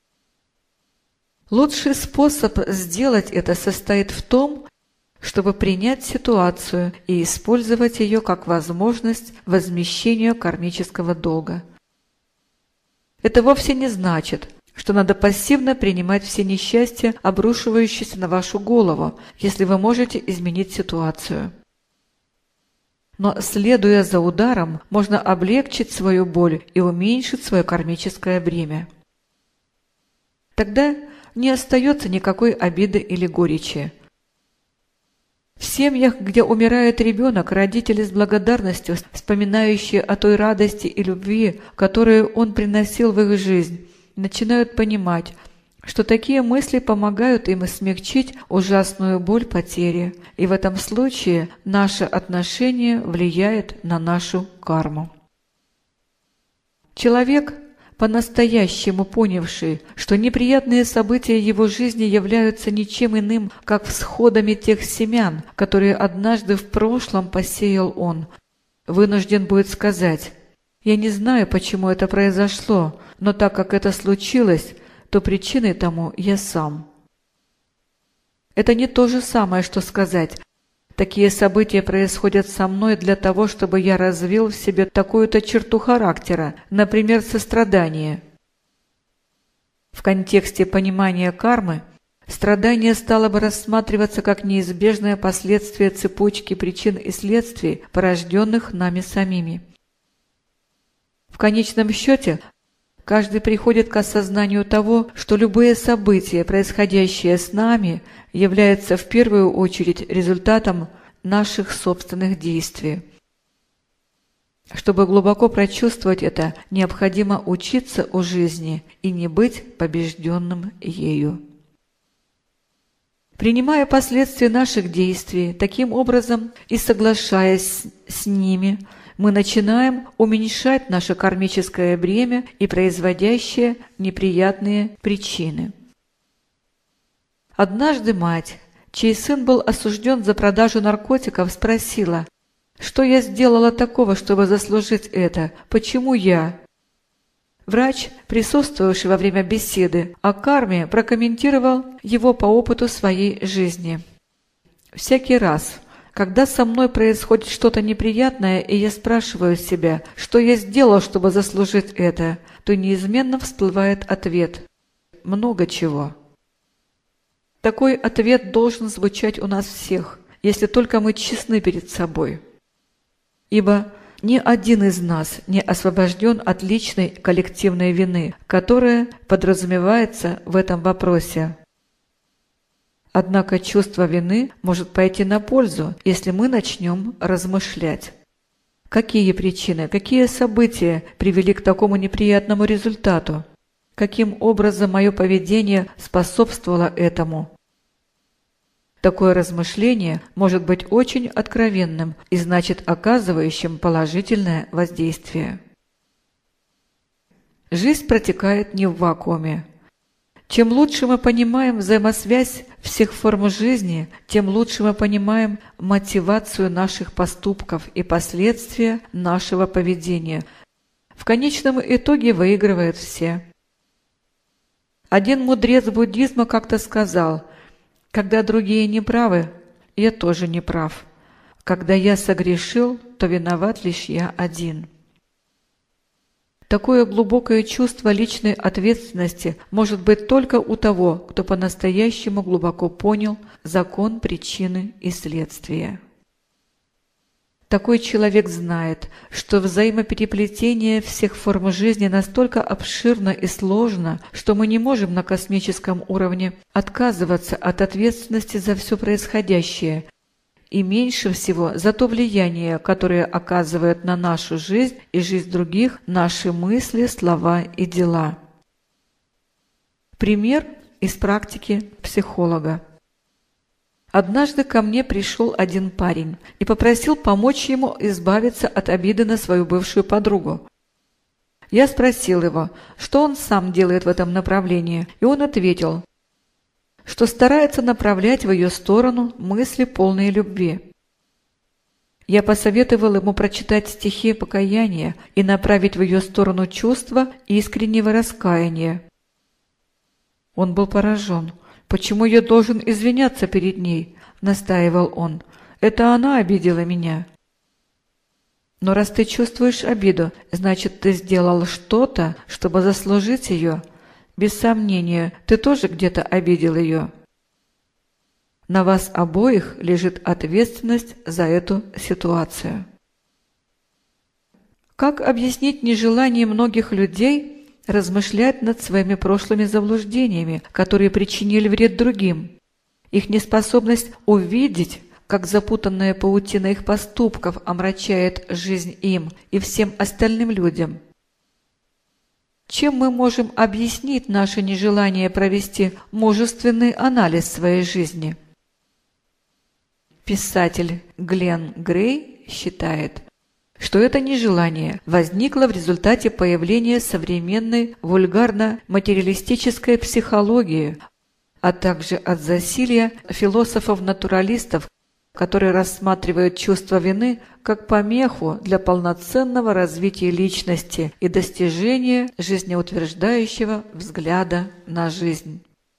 Лучший способ сделать это состоит в том, чтобы принять ситуацию и использовать ее как возможность возмещения кармического долга. Это вовсе не значит, что надо пассивно принимать все несчастья, обрушивающиеся на вашу голову, если вы можете изменить ситуацию. Но, следуя за ударом, можно облегчить свою боль и уменьшить свое кармическое бремя. Тогда не остается никакой обиды или горечи. В семьях, где умирает ребенок, родители с благодарностью, вспоминающие о той радости и любви, которую он приносил в их жизнь, начинают понимать, что такие мысли помогают им смягчить ужасную боль потери, и в этом случае наше отношение влияет на нашу карму. Человек, по-настоящему понявший, что неприятные события его жизни являются ничем иным, как всходами тех семян, которые однажды в прошлом посеял он, вынужден будет сказать: «Я не знаю, почему это произошло, но так как это случилось, то причиной тому я сам». Это не то же самое, что сказать: «Такие события происходят со мной для того, чтобы я развил в себе такую-то черту характера, например, сострадание». В контексте понимания кармы страдание стало бы рассматриваться как неизбежное последствие цепочки причин и следствий, порожденных нами самими. В конечном счете, каждый приходит к осознанию того, что любые события, происходящие с нами, являются в первую очередь результатом наших собственных действий. Чтобы глубоко прочувствовать это, необходимо учиться у жизни и не быть побежденным ею. Принимая последствия наших действий, таким образом и соглашаясь с ними, мы начинаем уменьшать наше кармическое бремя и производящие неприятные причины. Однажды мать, чей сын был осужден за продажу наркотиков, спросила: «Что я сделала такого, чтобы заслужить это? Почему я?» Врач, присутствовавший во время беседы о карме, прокомментировал его по опыту своей жизни. «Всякий раз, когда со мной происходит что-то неприятное, и я спрашиваю себя, что я сделал, чтобы заслужить это, то неизменно всплывает ответ: много чего». Такой ответ должен звучать у нас всех, если только мы честны перед собой. Ибо ни один из нас не освобожден от личной коллективной вины, которая подразумевается в этом вопросе. Однако чувство вины может пойти на пользу, если мы начнем размышлять. Какие причины, какие события привели к такому неприятному результату? Каким образом мое поведение способствовало этому? Такое размышление может быть очень откровенным и значит оказывающим положительное воздействие. Жизнь протекает не в вакууме. Чем лучше мы понимаем взаимосвязь всех форм жизни, тем лучше мы понимаем мотивацию наших поступков и последствия нашего поведения. В конечном итоге выигрывают все. Один мудрец буддизма как-то сказал: «Когда другие не правы, я тоже не прав. Когда я согрешил, то виноват лишь я один». Такое глубокое чувство личной ответственности может быть только у того, кто по-настоящему глубоко понял закон причины и следствия. Такой человек знает, что взаимопереплетение всех форм жизни настолько обширно и сложно, что мы не можем на космическом уровне отказываться от ответственности за все происходящее, и меньше всего за то влияние, которое оказывает на нашу жизнь и жизнь других наши мысли, слова и дела. Пример из практики психолога. Однажды ко мне пришел один парень и попросил помочь ему избавиться от обиды на свою бывшую подругу. Я спросил его, что он сам делает в этом направлении, и он ответил, что старается направлять в ее сторону мысли, полные любви. Я посоветовал ему прочитать стихи покаяния и направить в ее сторону чувства искреннего раскаяния. Он был поражен. «Почему я должен извиняться перед ней?» – настаивал он. «Это она обидела меня». «Но раз ты чувствуешь обиду, значит, ты сделал что-то, чтобы заслужить ее. Без сомнения, ты тоже где-то обидел ее. На вас обоих лежит ответственность за эту ситуацию». Как объяснить нежелание многих людей размышлять над своими прошлыми заблуждениями, которые причинили вред другим? Их неспособность увидеть, как запутанная паутина их поступков омрачает жизнь им и всем остальным людям. Чем мы можем объяснить наше нежелание провести мужественный анализ своей жизни? Писатель Глен Грей считает, что это нежелание возникло в результате появления современной вульгарно-материалистической психологии, а также от засилья философов-натуралистов, которые рассматривают чувство вины как помеху для полноценного развития личности и достижения жизнеутверждающего взгляда на жизнь.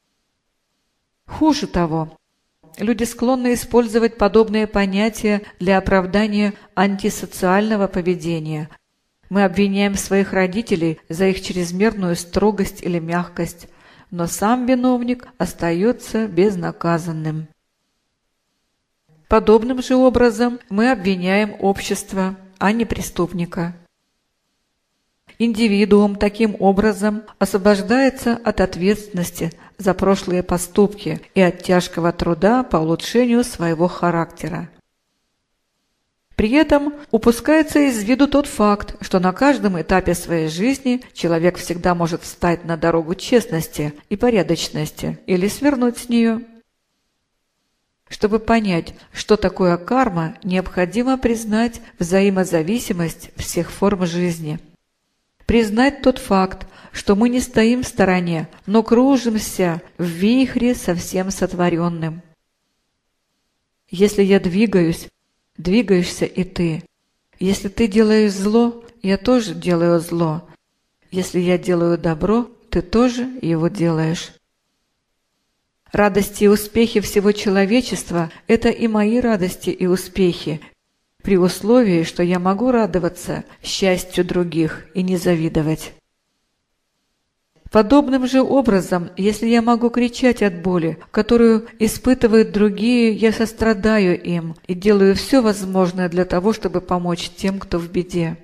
Хуже того, люди склонны использовать подобные понятия для оправдания антисоциального поведения. Мы обвиняем своих родителей за их чрезмерную строгость или мягкость, но сам виновник остается безнаказанным. Подобным же образом мы обвиняем общество, а не преступника. Индивидуум таким образом освобождается от ответственности за прошлые поступки и от тяжкого труда по улучшению своего характера. При этом упускается из виду тот факт, что на каждом этапе своей жизни человек всегда может встать на дорогу честности и порядочности или свернуть с нее. Чтобы понять, что такое карма, необходимо признать взаимозависимость всех форм жизни. Признать тот факт, что мы не стоим в стороне, но кружимся в вихре со всем сотворенным. Если я двигаюсь, двигаешься и ты. Если ты делаешь зло, я тоже делаю зло. Если я делаю добро, ты тоже его делаешь. Радости и успехи всего человечества – это и мои радости и успехи, при условии, что я могу радоваться счастью других и не завидовать. Подобным же образом, если я могу кричать от боли, которую испытывают другие, я сострадаю им и делаю все возможное для того, чтобы помочь тем, кто в беде.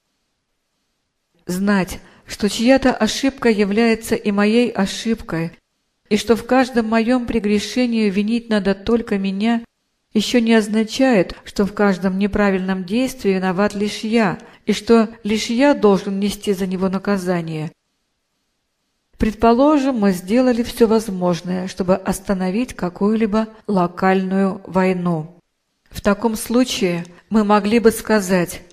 Знать, что чья-то ошибка является и моей ошибкой, и что в каждом моем прегрешении винить надо только меня, еще не означает, что в каждом неправильном действии виноват лишь я, и что лишь я должен нести за него наказание. Предположим, мы сделали все возможное, чтобы остановить какую-либо локальную войну. В таком случае мы могли бы сказать: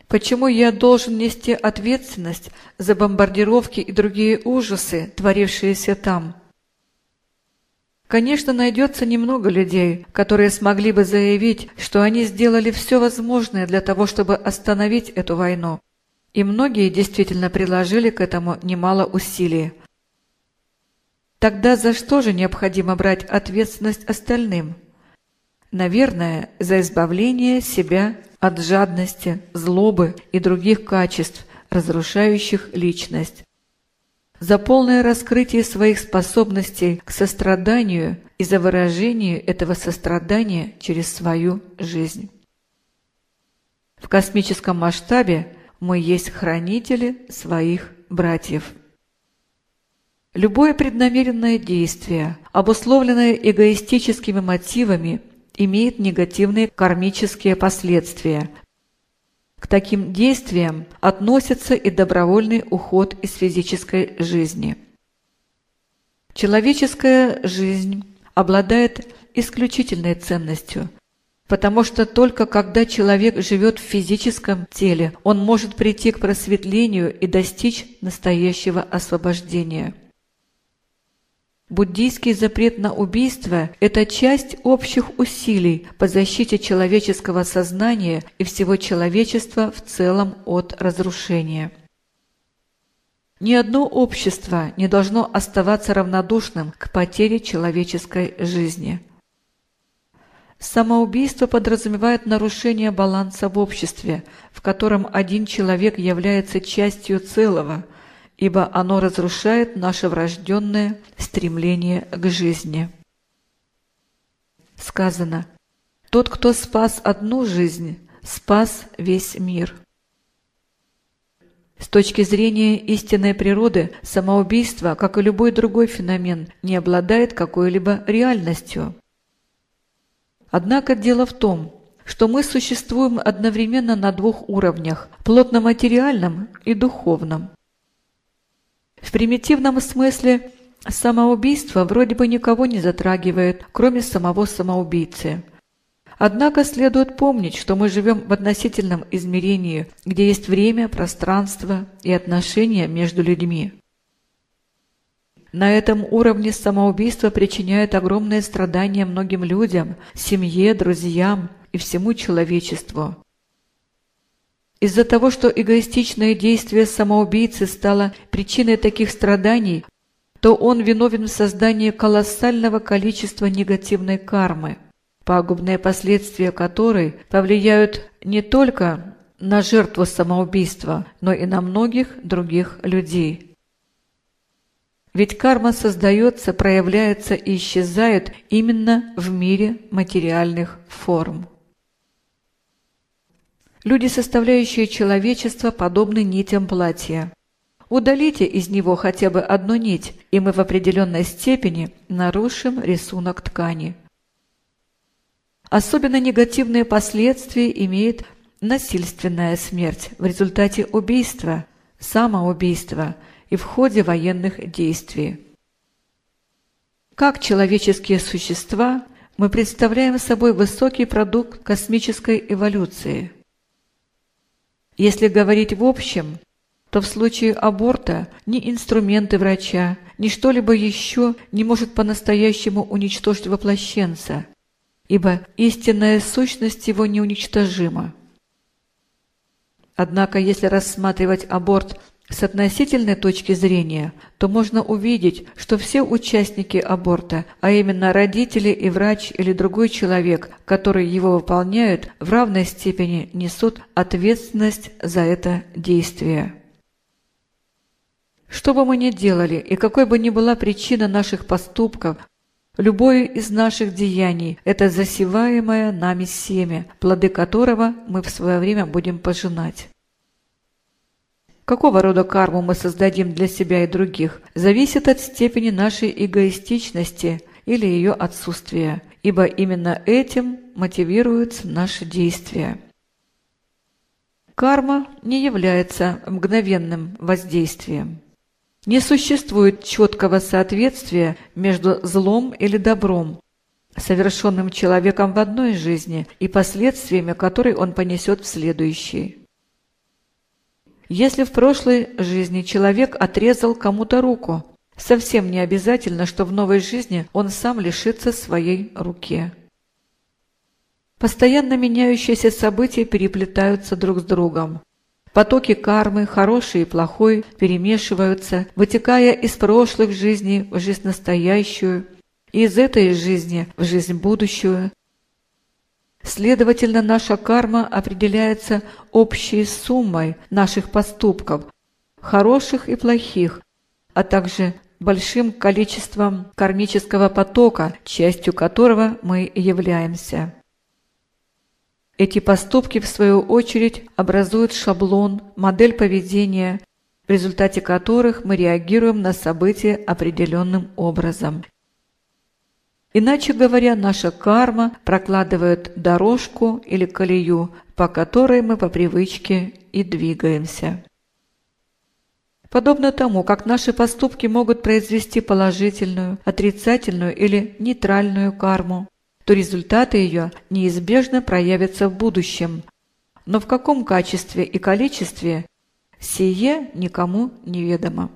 Почему я должен нести ответственность за бомбардировки и другие ужасы, творившиеся там? Конечно, найдется немного людей, которые смогли бы заявить, что они сделали все возможное для того, чтобы остановить эту войну. И многие действительно приложили к этому немало усилий. Тогда за что же необходимо брать ответственность остальным? Наверное, за избавление себя от жадности, злобы и других качеств, разрушающих личность. За полное раскрытие своих способностей к состраданию и за выражение этого сострадания через свою жизнь. В космическом масштабе мы есть хранители своих братьев. Любое преднамеренное действие, обусловленное эгоистическими мотивами, имеет негативные кармические последствия. К таким действиям относится и добровольный уход из физической жизни. Человеческая жизнь обладает исключительной ценностью, потому что только когда человек живет в физическом теле, он может прийти к просветлению и достичь настоящего освобождения. Буддийский запрет на убийство – это часть общих усилий по защите человеческого сознания и всего человечества в целом от разрушения. Ни одно общество не должно оставаться равнодушным к потере человеческой жизни. Самоубийство подразумевает нарушение баланса в обществе, в котором один человек является частью целого, ибо оно разрушает наше врожденное стремление к жизни. Сказано: «Тот, кто спас одну жизнь, спас весь мир». С точки зрения истинной природы, самоубийство, как и любой другой феномен, не обладает какой-либо реальностью. Однако дело в том, что мы существуем одновременно на двух уровнях – плотно-материальном и духовном. В примитивном смысле самоубийство вроде бы никого не затрагивает, кроме самого самоубийцы. Однако следует помнить, что мы живем в относительном измерении, где есть время, пространство и отношения между людьми. На этом уровне самоубийство причиняет огромные страдания многим людям, семье, друзьям и всему человечеству. Из-за того, что эгоистичное действие самоубийцы стало причиной таких страданий, то он виновен в создании колоссального количества негативной кармы, пагубные последствия которой повлияют не только на жертву самоубийства, но и на многих других людей. Ведь карма создается, проявляется и исчезает именно в мире материальных форм. Люди, составляющие человечество, подобны нитям платья. Удалите из него хотя бы одну нить, и мы в определенной степени нарушим рисунок ткани. Особенно негативные последствия имеет насильственная смерть в результате убийства, самоубийства и в ходе военных действий. Как человеческие существа мы представляем собой высокий продукт космической эволюции. Если говорить в общем, то в случае аборта ни инструменты врача, ни что-либо еще не может по-настоящему уничтожить воплощенца, ибо истинная сущность его неуничтожима. Однако, если рассматривать аборт с относительной точки зрения, то можно увидеть, что все участники аборта, а именно родители и врач или другой человек, который его выполняют, в равной степени несут ответственность за это действие. Что бы мы ни делали и какой бы ни была причина наших поступков, любое из наших деяний – это засеваемое нами семя, плоды которого мы в свое время будем пожинать. Какого рода карму мы создадим для себя и других, зависит от степени нашей эгоистичности или ее отсутствия, ибо именно этим мотивируются наши действия. Карма не является мгновенным воздействием. Не существует четкого соответствия между злом или добром, совершенным человеком в одной жизни, и последствиями, которые он понесет в следующей. Если в прошлой жизни человек отрезал кому-то руку, совсем не обязательно, что в новой жизни он сам лишится своей руки. Постоянно меняющиеся события переплетаются друг с другом. Потоки кармы, хороший и плохой, перемешиваются, вытекая из прошлых жизней в жизнь настоящую, и из этой жизни в жизнь будущую. Следовательно, наша карма определяется общей суммой наших поступков, хороших и плохих, а также большим количеством кармического потока, частью которого мы являемся. Эти поступки, в свою очередь, образуют шаблон, модель поведения, в результате которых мы реагируем на события определенным образом. Иначе говоря, наша карма прокладывает дорожку или колею, по которой мы по привычке и двигаемся. Подобно тому, как наши поступки могут произвести положительную, отрицательную или нейтральную карму, то результаты ее неизбежно проявятся в будущем, но в каком качестве и количестве – сие никому неведомо.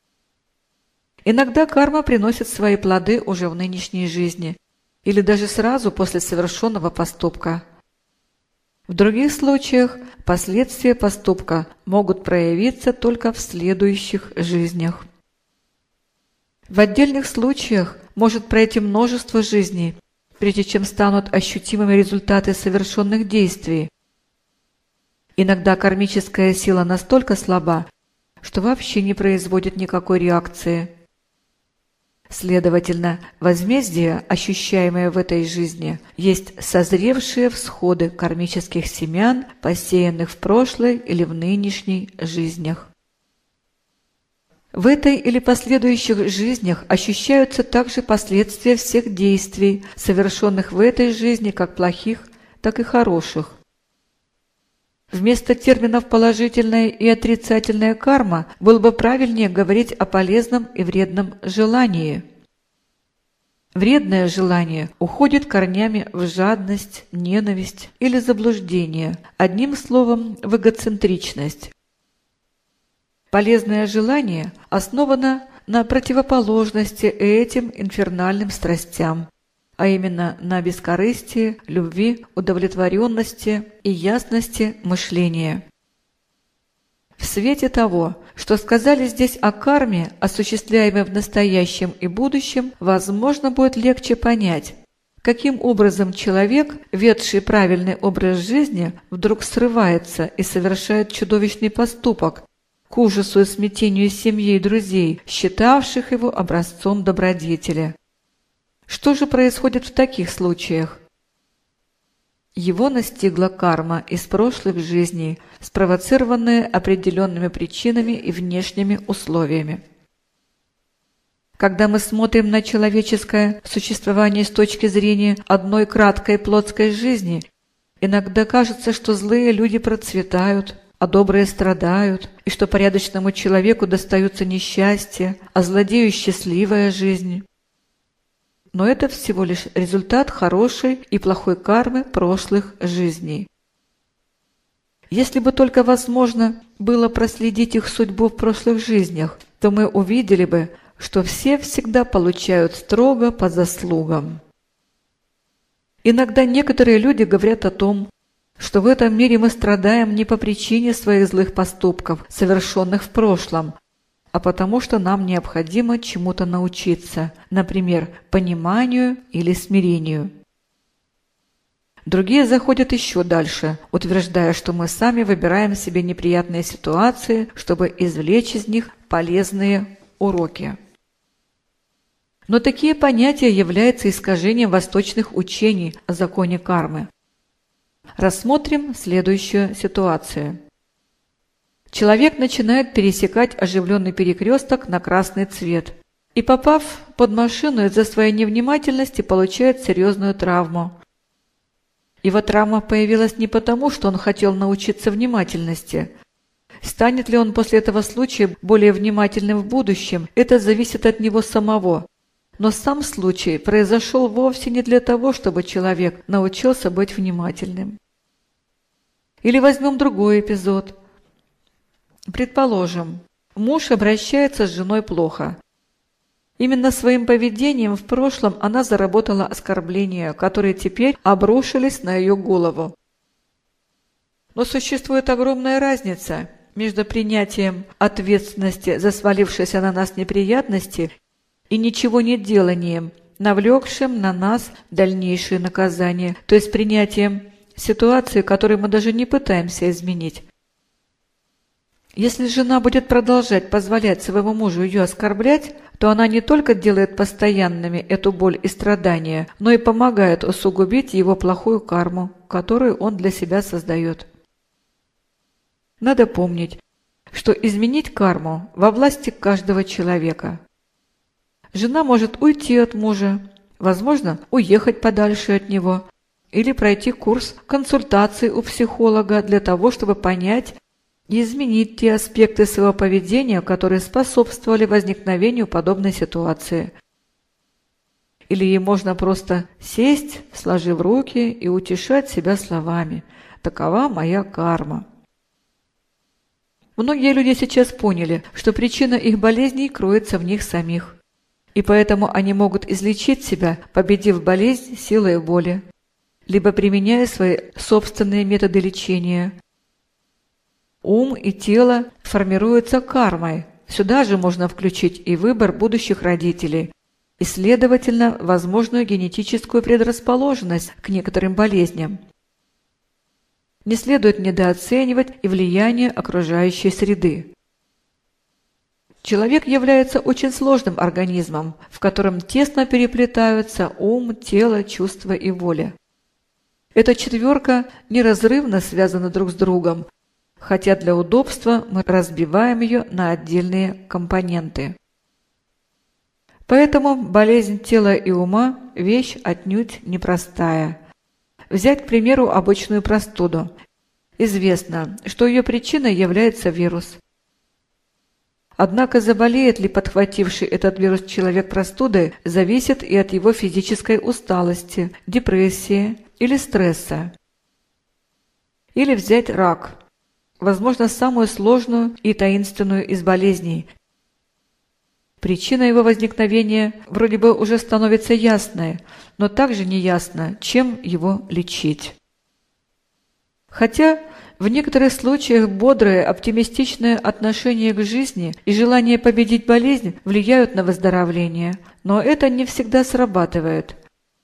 Иногда карма приносит свои плоды уже в нынешней жизни или даже сразу после совершенного поступка. В других случаях последствия поступка могут проявиться только в следующих жизнях. В отдельных случаях может пройти множество жизней, прежде чем станут ощутимыми результаты совершенных действий. Иногда кармическая сила настолько слаба, что вообще не производит никакой реакции. Следовательно, возмездие, ощущаемое в этой жизни, есть созревшие всходы кармических семян, посеянных в прошлой или в нынешней жизнях. В этой или последующих жизнях ощущаются также последствия всех действий, совершенных в этой жизни, как плохих, так и хороших. Вместо терминов «положительная» и «отрицательная карма» было бы правильнее говорить о полезном и вредном желании. Вредное желание уходит корнями в жадность, ненависть или заблуждение, одним словом, в эгоцентричность. Полезное желание основано на противоположности этим инфернальным страстям, а именно на бескорыстии, любви, удовлетворенности и ясности мышления. В свете того, что сказали здесь о карме, осуществляемой в настоящем и будущем, возможно будет легче понять, каким образом человек, ведший правильный образ жизни, вдруг срывается и совершает чудовищный поступок, к ужасу и смятению семьи и друзей, считавших его образцом добродетели. Что же происходит в таких случаях? Его настигла карма из прошлых жизней, спровоцированная определенными причинами и внешними условиями. Когда мы смотрим на человеческое существование с точки зрения одной краткой плотской жизни, иногда кажется, что злые люди процветают, а добрые страдают, и что порядочному человеку достаются несчастья, а злодею счастливая жизнь. Но это всего лишь результат хорошей и плохой кармы прошлых жизней. Если бы только возможно было проследить их судьбу в прошлых жизнях, то мы увидели бы, что все всегда получают строго по заслугам. Иногда некоторые люди говорят о том, что в этом мире мы страдаем не по причине своих злых поступков, совершенных в прошлом, а потому что нам необходимо чему-то научиться, например, пониманию или смирению. Другие заходят еще дальше, утверждая, что мы сами выбираем себе неприятные ситуации, чтобы извлечь из них полезные уроки. Но такие понятия являются искажением восточных учений о законе кармы. Рассмотрим следующую ситуацию. Человек начинает пересекать оживленный перекресток на красный цвет и, попав под машину из-за своей невнимательности, получает серьезную травму. Его травма появилась не потому, что он хотел научиться внимательности. Станет ли он после этого случая более внимательным в будущем, это зависит от него самого. Но сам случай произошел вовсе не для того, чтобы человек научился быть внимательным. Или возьмем другой эпизод. Предположим, муж обращается с женой плохо. Именно своим поведением в прошлом она заработала оскорбления, которые теперь обрушились на ее голову. Но существует огромная разница между принятием ответственности за свалившиеся на нас неприятности и ничего не деланием, навлекшим на нас дальнейшие наказания, то есть принятием ситуации, которую мы даже не пытаемся изменить. Если жена будет продолжать позволять своему мужу ее оскорблять, то она не только делает постоянными эту боль и страдания, но и помогает усугубить его плохую карму, которую он для себя создает. Надо помнить, что изменить карму во власти каждого человека. Жена может уйти от мужа, возможно, уехать подальше от него, или пройти курс консультаций у психолога для того, чтобы понять и изменить те аспекты своего поведения, которые способствовали возникновению подобной ситуации. Или ей можно просто сесть, сложив руки и утешать себя словами: «Такова моя карма». Многие люди сейчас поняли, что причина их болезней кроется в них самих, и поэтому они могут излечить себя, победив болезнь силой воли, либо применяя свои собственные методы лечения. Ум и тело формируются кармой. Сюда же можно включить и выбор будущих родителей, и, следовательно, возможную генетическую предрасположенность к некоторым болезням. Не следует недооценивать и влияние окружающей среды. Человек является очень сложным организмом, в котором тесно переплетаются ум, тело, чувства и воля. Эта четверка неразрывно связана друг с другом, хотя для удобства мы разбиваем ее на отдельные компоненты. Поэтому болезнь тела и ума – вещь отнюдь непростая. Взять, к примеру, обычную простуду. Известно, что ее причиной является вирус. Однако заболеет ли подхвативший этот вирус человек простудой, зависит и от его физической усталости, депрессии или стресса. Или взять рак, возможно, самую сложную и таинственную из болезней. Причина его возникновения вроде бы уже становится ясной, но также неясно, чем его лечить. Хотя в некоторых случаях бодрое, оптимистичное отношение к жизни и желание победить болезнь влияют на выздоровление, но это не всегда срабатывает.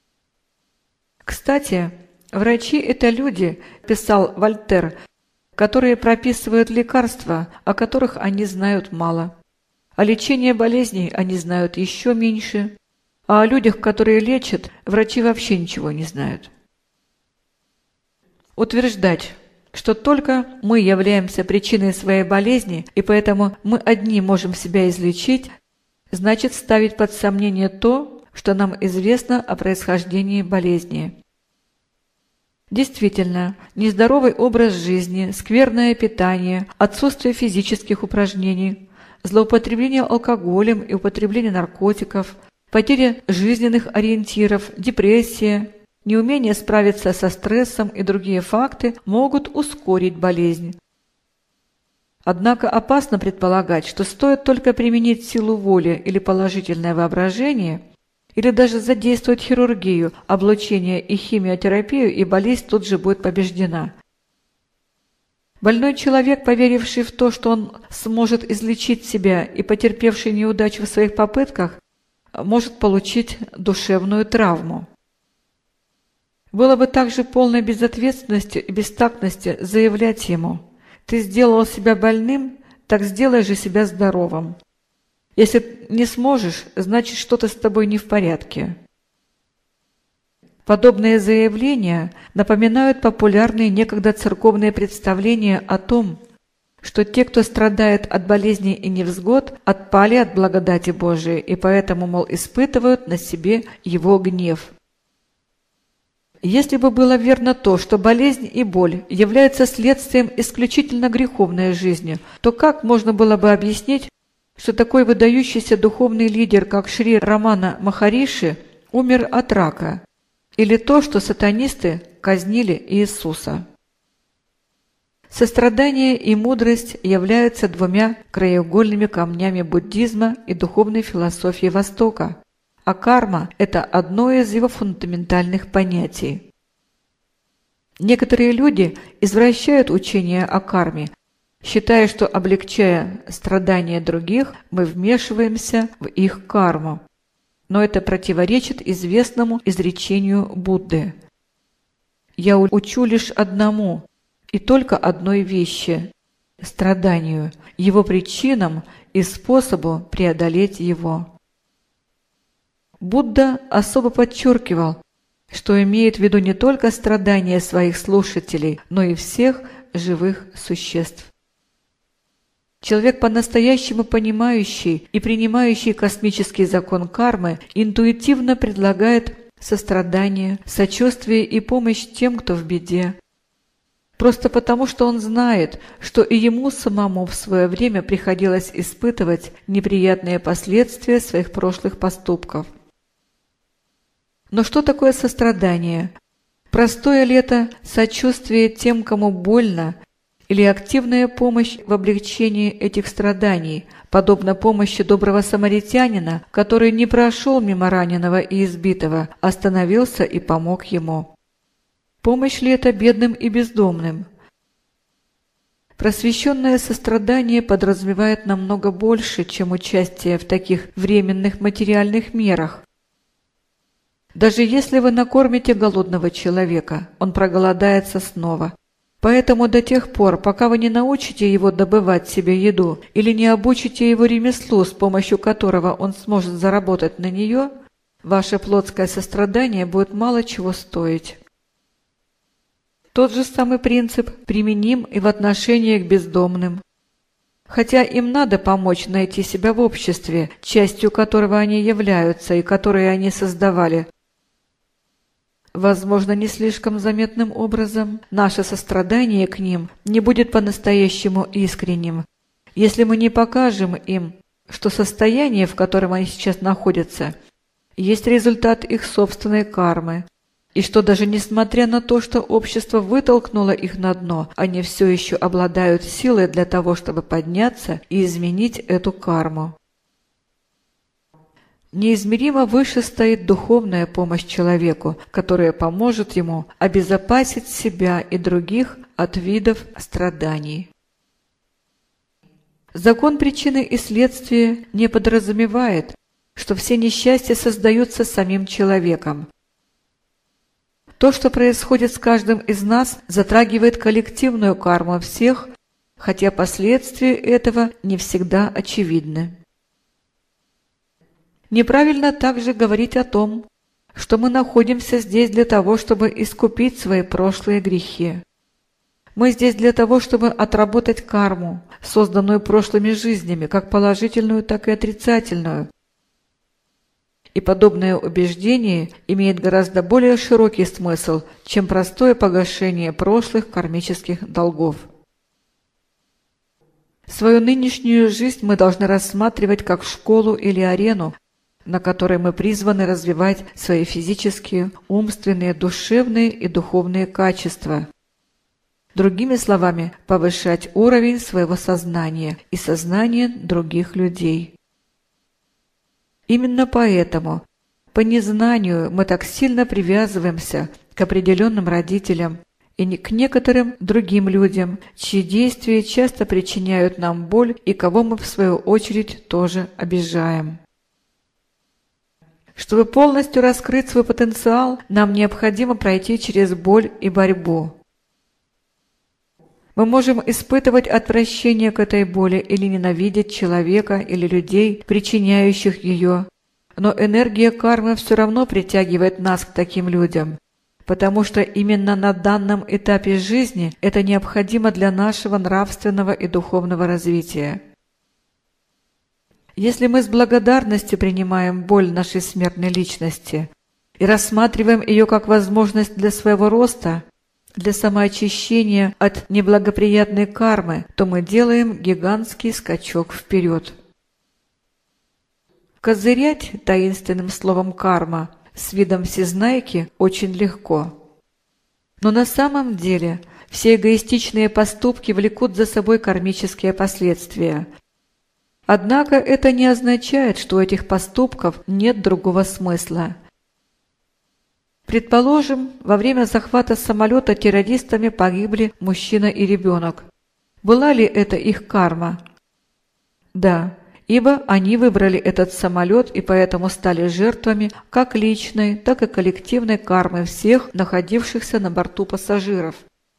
Кстати, врачи – это люди, писал Вольтер, которые прописывают лекарства, о которых они знают мало. О лечении болезней они знают еще меньше, а о людях, которые лечат, врачи вообще ничего не знают. Утверждать, что только мы являемся причиной своей болезни, и поэтому мы одни можем себя излечить, значит ставить под сомнение то, что нам известно о происхождении болезни. Действительно, нездоровый образ жизни, скверное питание, отсутствие физических упражнений, злоупотребление алкоголем и употребление наркотиков, потеря жизненных ориентиров, депрессия, неумение справиться со стрессом и другие факты могут ускорить болезнь. Однако опасно предполагать, что стоит только применить силу воли или положительное воображение, или даже задействовать хирургию, облучение и химиотерапию, и болезнь тут же будет побеждена. Больной человек, поверивший в то, что он сможет излечить себя и потерпевший неудачу в своих попытках, может получить душевную травму. Было бы также полной безответственностью и бестактностью заявлять ему: «Ты сделал себя больным, так сделай же себя здоровым. Если не сможешь, значит, что-то с тобой не в порядке». Подобные заявления напоминают популярные некогда церковные представления о том, что те, кто страдает от болезней и невзгод, отпали от благодати Божией и поэтому, мол, испытывают на себе его гнев. Если бы было верно то, что болезнь и боль являются следствием исключительно греховной жизни, то как можно было бы объяснить, что такой выдающийся духовный лидер, как Шри Рамана Махариши, умер от рака, или то, что сатанисты казнили Иисуса? Сострадание и мудрость являются двумя краеугольными камнями буддизма и духовной философии Востока, а карма – это одно из его фундаментальных понятий. Некоторые люди извращают учение о карме, считая, что, облегчая страдания других, мы вмешиваемся в их карму. Но это противоречит известному изречению Будды: «Я учу лишь одному, и только одной вещи – страданию, его причинам и способу преодолеть его». Будда особо подчеркивал, что имеет в виду не только страдания своих слушателей, но и всех живых существ. Человек, по-настоящему понимающий и принимающий космический закон кармы, интуитивно предлагает сострадание, сочувствие и помощь тем, кто в беде. Просто потому, что он знает, что и ему самому в свое время приходилось испытывать неприятные последствия своих прошлых поступков. Но что такое сострадание? Простое ли это сочувствие тем, кому больно, или активная помощь в облегчении этих страданий, подобно помощи доброго самаритянина, который не прошел мимо раненого и избитого, а остановился и помог ему? Помощь ли это бедным и бездомным? Просвещенное сострадание подразумевает намного больше, чем участие в таких временных материальных мерах. Даже если вы накормите голодного человека, он проголодается снова. Поэтому до тех пор, пока вы не научите его добывать себе еду или не обучите его ремеслу, с помощью которого он сможет заработать на нее, ваше плотское сострадание будет мало чего стоить. Тот же самый принцип применим и в отношении к бездомным. Хотя им надо помочь найти себя в обществе, частью которого они являются и которое они создавали, возможно, не слишком заметным образом, наше сострадание к ним не будет по-настоящему искренним, если мы не покажем им, что состояние, в котором они сейчас находятся, есть результат их собственной кармы, и что даже несмотря на то, что общество вытолкнуло их на дно, они все еще обладают силой для того, чтобы подняться и изменить эту карму. Неизмеримо выше стоит духовная помощь человеку, которая поможет ему обезопасить себя и других от видов страданий. Закон причины и следствия не подразумевает, что все несчастья создаются самим человеком. То, что происходит с каждым из нас, затрагивает коллективную карму всех, хотя последствия этого не всегда очевидны. Неправильно также говорить о том, что мы находимся здесь для того, чтобы искупить свои прошлые грехи. Мы здесь для того, чтобы отработать карму, созданную прошлыми жизнями, как положительную, так и отрицательную. И подобное убеждение имеет гораздо более широкий смысл, чем простое погашение прошлых кармических долгов. Свою нынешнюю жизнь мы должны рассматривать как школу или арену, на которой мы призваны развивать свои физические, умственные, душевные и духовные качества. Другими словами, повышать уровень своего сознания и сознания других людей. Именно поэтому, по незнанию, мы так сильно привязываемся к определенным родителям и к некоторым другим людям, чьи действия часто причиняют нам боль и кого мы, в свою очередь, тоже обижаем. Чтобы полностью раскрыть свой потенциал, нам необходимо пройти через боль и борьбу. Мы можем испытывать отвращение к этой боли или ненавидеть человека или людей, причиняющих ее, но энергия кармы все равно притягивает нас к таким людям, потому что именно на данном этапе жизни это необходимо для нашего нравственного и духовного развития. Если мы с благодарностью принимаем боль нашей смертной личности и рассматриваем ее как возможность для своего роста, для самоочищения от неблагоприятной кармы, то мы делаем гигантский скачок вперед. Козырять таинственным словом «карма» с видом всезнайки очень легко. Но на самом деле Все эгоистичные поступки влекут за собой кармические последствия. Однако это не означает, что у этих поступков нет другого смысла. Предположим, во время захвата самолета террористами погибли мужчина и ребенок. Была ли это их карма? Да, ибо они выбрали этот самолет и поэтому стали жертвами как личной, так и коллективной кармы всех находившихся на борту пассажиров.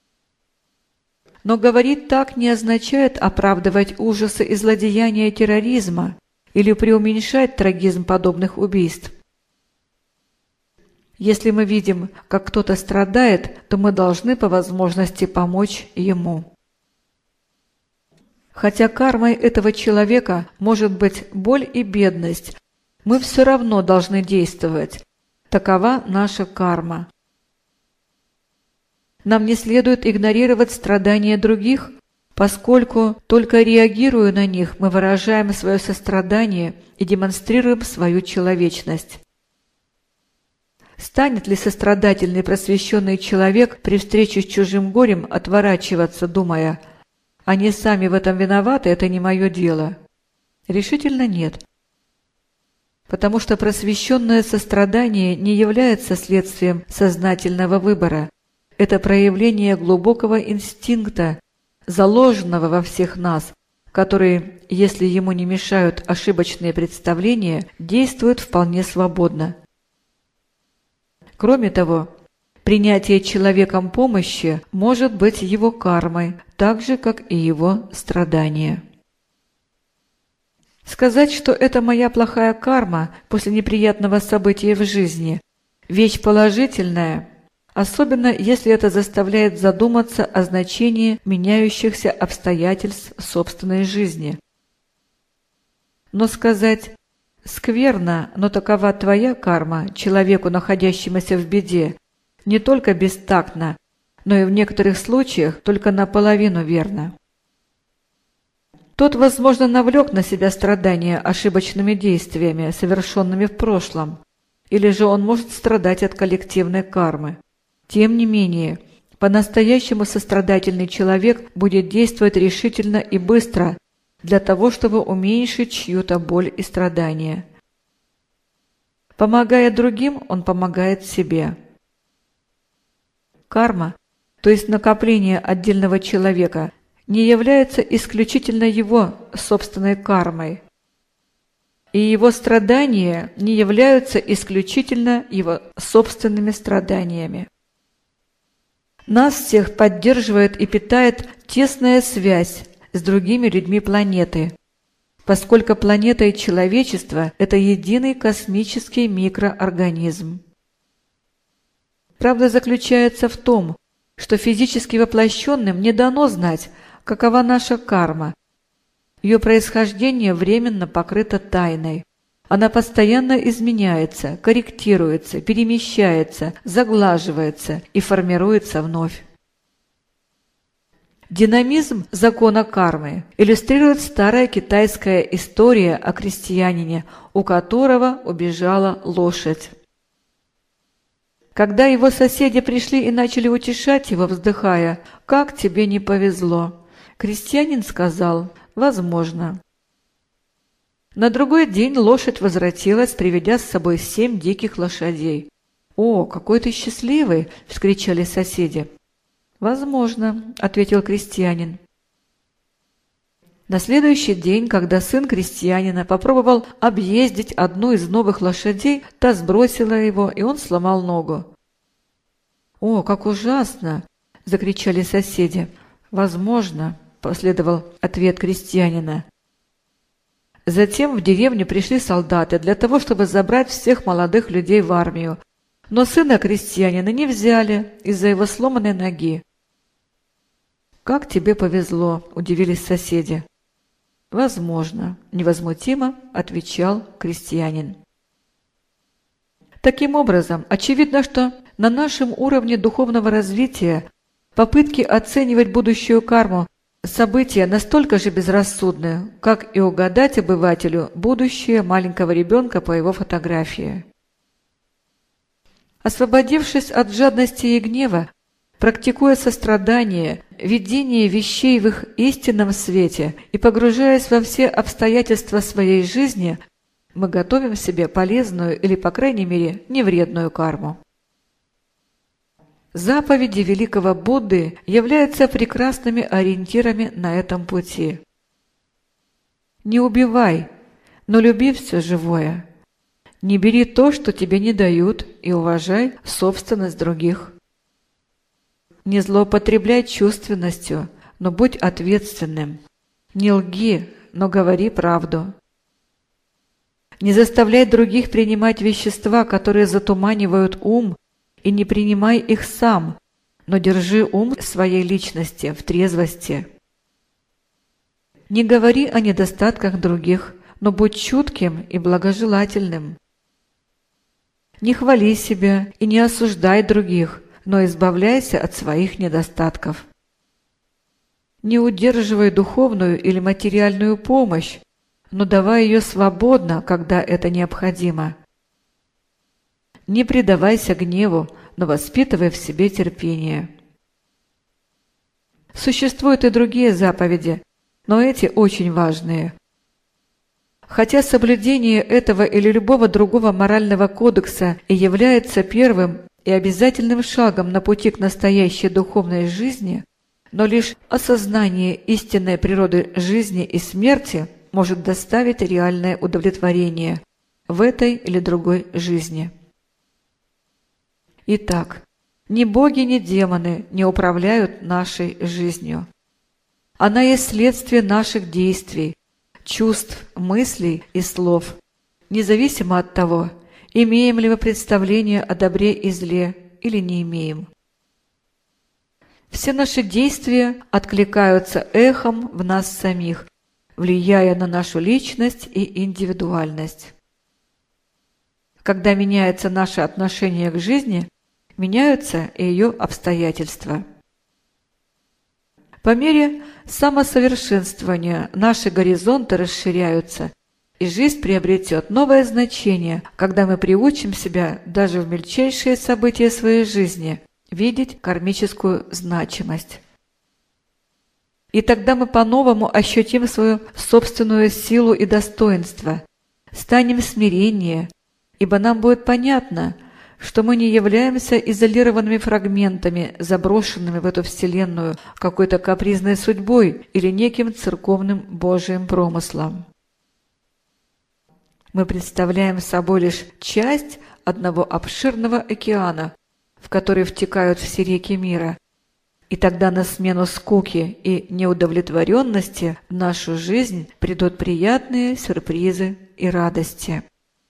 Но говорить так не означает оправдывать ужасы и злодеяния терроризма или преуменьшать трагизм подобных убийств. Если мы видим, как кто-то страдает, то мы должны по возможности помочь ему. Хотя кармой этого человека может быть боль и бедность, мы все равно должны действовать. Такова наша карма. Нам не следует игнорировать страдания других, поскольку, только реагируя на них, мы выражаем свое сострадание и демонстрируем свою человечность. Станет ли сострадательный просвещенный человек при встрече с чужим горем отворачиваться, думая: «Они сами в этом виноваты, это не мое дело»? Решительно нет. Потому что просвещенное сострадание не является следствием сознательного выбора. Это проявление глубокого инстинкта, заложенного во всех нас, который, если ему не мешают ошибочные представления, действует вполне свободно. Кроме того, принятие человеком помощи может быть его кармой, так же, как и его страдания. Сказать, что это моя плохая карма после неприятного события в жизни – вещь положительная, особенно если это заставляет задуматься о значении меняющихся обстоятельств собственной жизни. Но сказать «скверно, но такова твоя карма» человеку, находящемуся в беде, не только бестактно, но и в некоторых случаях только наполовину верно. Тот, возможно, навлек на себя страдания ошибочными действиями, совершенными в прошлом, или же он может страдать от коллективной кармы. Тем не менее, по-настоящему сострадательный человек будет действовать решительно и быстро для того, чтобы уменьшить чью-то боль и страдания. Помогая другим, он помогает себе. Карма, то есть накопление отдельного человека, не является исключительно его собственной кармой, и его страдания не являются исключительно его собственными страданиями. Нас всех поддерживает и питает тесная связь с другими людьми планеты, поскольку планета и человечество – это единый космический микроорганизм. Правда заключается в том, что физически воплощенным не дано знать, какова наша карма. Ее происхождение временно покрыто тайной. Она постоянно изменяется, корректируется, перемещается, заглаживается и формируется вновь. Динамизм закона кармы иллюстрирует старая китайская история о крестьянине, у которого убежала лошадь. Когда его соседи пришли и начали утешать его, вздыхая: «Как тебе не повезло!» Крестьянин сказал: «Возможно». На другой день лошадь возвратилась, приведя с собой 7 диких лошадей. «О, какой ты счастливый!» — вскричали соседи. «Возможно», — ответил крестьянин. На следующий день, когда сын крестьянина попробовал объездить одну из новых лошадей, та сбросила его, и он сломал ногу. «О, как ужасно!» — закричали соседи. «Возможно», — последовал ответ крестьянина. Затем в деревню пришли солдаты для того, чтобы забрать всех молодых людей в армию, но сына крестьянина не взяли из-за его сломанной ноги. «Как тебе повезло!» – удивились соседи. «Возможно», – невозмутимо отвечал крестьянин. Таким образом, очевидно, что на нашем уровне духовного развития попытки оценивать будущую карму события настолько же безрассудны, как и угадать обывателю будущее маленького ребенка по его фотографии. Освободившись от жадности и гнева, Практикуя сострадание, видение вещей в их истинном свете и погружаясь во все обстоятельства своей жизни, мы готовим себе полезную или, по крайней мере, невредную карму. Заповеди великого Будды являются прекрасными ориентирами на этом пути. Не убивай, но люби все живое. Не бери то, что тебе не дают, и уважай собственность других. Не злоупотребляй чувственностью, но будь ответственным. Не лги, но говори правду. Не заставляй других принимать вещества, которые затуманивают ум, и не принимай их сам, но держи ум своей личности в трезвости. Не говори о недостатках других, но будь чутким и благожелательным. Не хвали себя и не осуждай других, но избавляйся от своих недостатков. Не удерживай духовную или материальную помощь, но давай ее свободно, когда это необходимо. Не предавайся гневу, но воспитывай в себе терпение. Существуют и другие заповеди, но эти очень важные. Хотя соблюдение этого или любого другого морального кодекса и является первым и обязательным шагом на пути к настоящей духовной жизни, но лишь осознание истинной природы жизни и смерти может доставить реальное удовлетворение в этой или другой жизни. Итак, ни боги, ни демоны не управляют нашей жизнью. Она есть следствие наших действий, чувств, мыслей и слов, независимо от того, имеем ли мы представление о добре и зле или не имеем. Все наши действия откликаются эхом в нас самих, влияя на нашу личность и индивидуальность. Когда меняется наше отношение к жизни, меняются и ее обстоятельства. По мере самосовершенствования наши горизонты расширяются, и жизнь приобретет новое значение, когда мы приучим себя даже в мельчайшие события своей жизни видеть кармическую значимость. И тогда мы по-новому ощутим свою собственную силу и достоинство, станем смиреннее, ибо нам будет понятно, что мы не являемся изолированными фрагментами, заброшенными в эту вселенную какой-то капризной судьбой или неким церковным Божиим промыслом. Мы представляем собой лишь часть одного обширного океана, в который втекают все реки мира, и тогда на смену скуки и неудовлетворенности в нашу жизнь придут приятные сюрпризы и радости.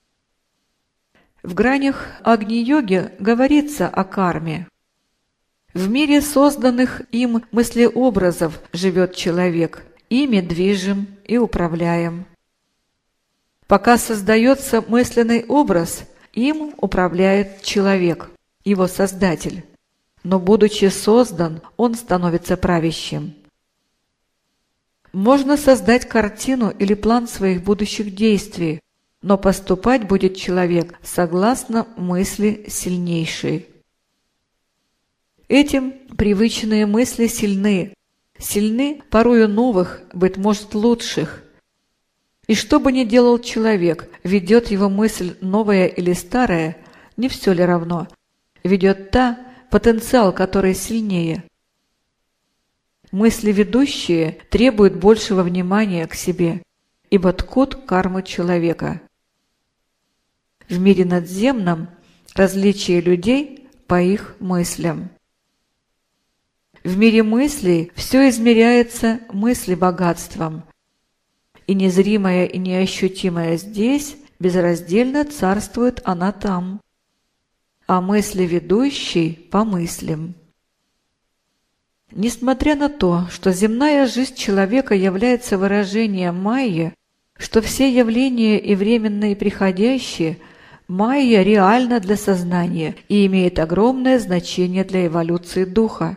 В гранях Агни-йоги говорится о карме. В мире созданных им мыслеобразов живет человек, ими движим и управляем. Пока создается мысленный образ, им управляет человек, его создатель. Но, будучи создан, он становится правящим. Можно создать картину или план своих будущих действий, но поступать будет человек согласно мысли сильнейшей. Этим привычные мысли сильны порою новых, быть может, лучших. И что бы ни делал человек, ведет его мысль новая или старая, не все ли равно, ведет та, потенциал которой сильнее. Мысли ведущие требуют большего внимания к себе, ибо ткут карму человека. В мире надземном различие людей по их мыслям. В мире мыслей все измеряется мыслебогатством, и незримая и неощутимая здесь безраздельно царствует она там, а мысли ведущей по мыслям. Несмотря на то, что земная жизнь человека является выражением майя, что все явления и временные и приходящие, майя реальна для сознания и имеет огромное значение для эволюции духа.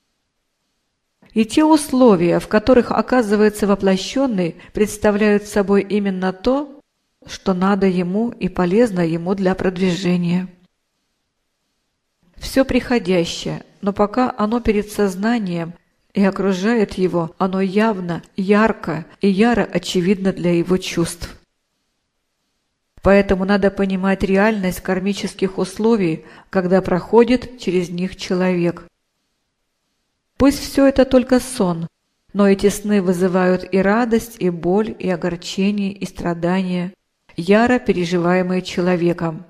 И те условия, в которых оказывается воплощенный, представляют собой именно то, что надо ему и полезно ему для продвижения. В все приходящее, но пока оно перед сознанием и окружает его, оно явно, ярко и яро очевидно для его чувств. Поэтому надо понимать реальность кармических условий, когда проходит через них человек. Пусть все это только сон, но эти сны вызывают и радость, и боль, и огорчение, и страдания, яро переживаемые человеком.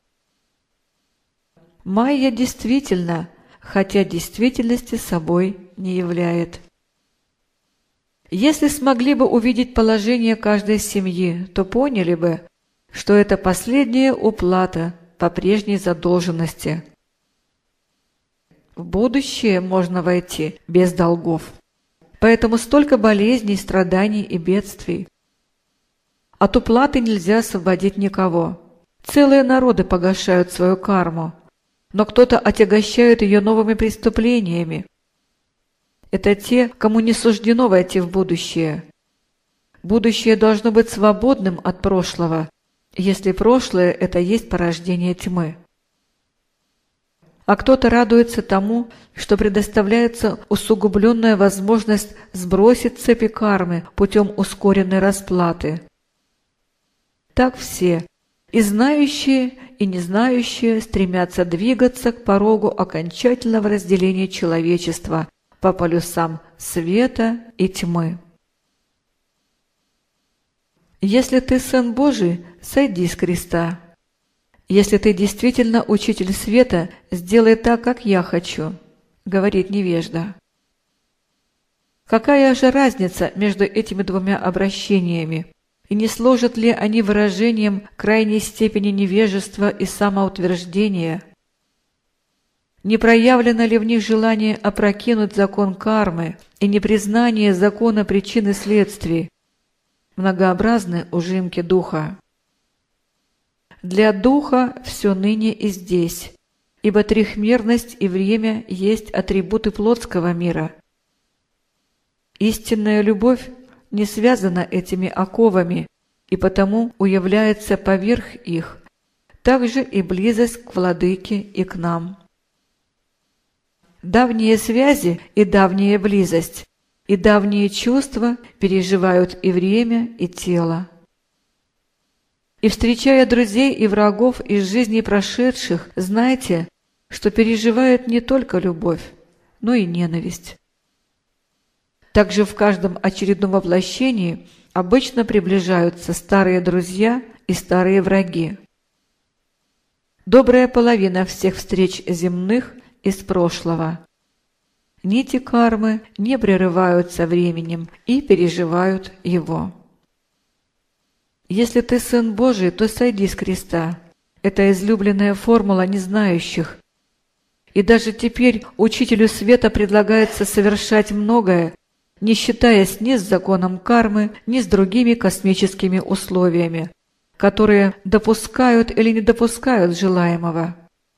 Майя действительно, хотя действительности собой не являет. Если смогли бы увидеть положение каждой семьи, то поняли бы, что это последняя уплата по прежней задолженности. В будущее можно войти без долгов. Поэтому столько болезней, страданий и бедствий. От уплаты нельзя освободить никого. Целые народы погашают свою карму, но кто-то отягощает ее новыми преступлениями. Это те, кому не суждено войти в будущее. Будущее должно быть свободным от прошлого, если прошлое – это есть порождение тьмы. А кто-то радуется тому, что предоставляется усугубленная возможность сбросить цепи кармы путем ускоренной расплаты. Так все, и знающие, и не знающие, стремятся двигаться к порогу окончательного разделения человечества по полюсам света и тьмы. Если ты Сын Божий, сойди с креста. Если ты действительно учитель света, сделай так, как я хочу, говорит невежда. Какая же разница между этими двумя обращениями? И не служат ли они выражением крайней степени невежества и самоутверждения? Не проявлено ли в них желание опрокинуть закон кармы и непризнание закона причин и следствий? Многообразны ужимки духа. Для духа все ныне и здесь, ибо трехмерность и время есть атрибуты плотского мира. Истинная любовь не связана этими оковами, и потому уявляется поверх их, также и близость к Владыке и к нам. Давние связи и давняя близость, и давние чувства переживают и время, и тело. И встречая друзей и врагов из жизни прошедших, знайте, что переживают не только любовь, но и ненависть. Также в каждом очередном воплощении обычно приближаются старые друзья и старые враги. Добрая половина всех встреч земных из прошлого. Нити кармы не прерываются временем и переживают его. Если ты Сын Божий, то сойди с креста. Это излюбленная формула незнающих. И даже теперь Учителю Света предлагается совершать многое, не считаясь ни с законом кармы, ни с другими космическими условиями, которые допускают или не допускают желаемого.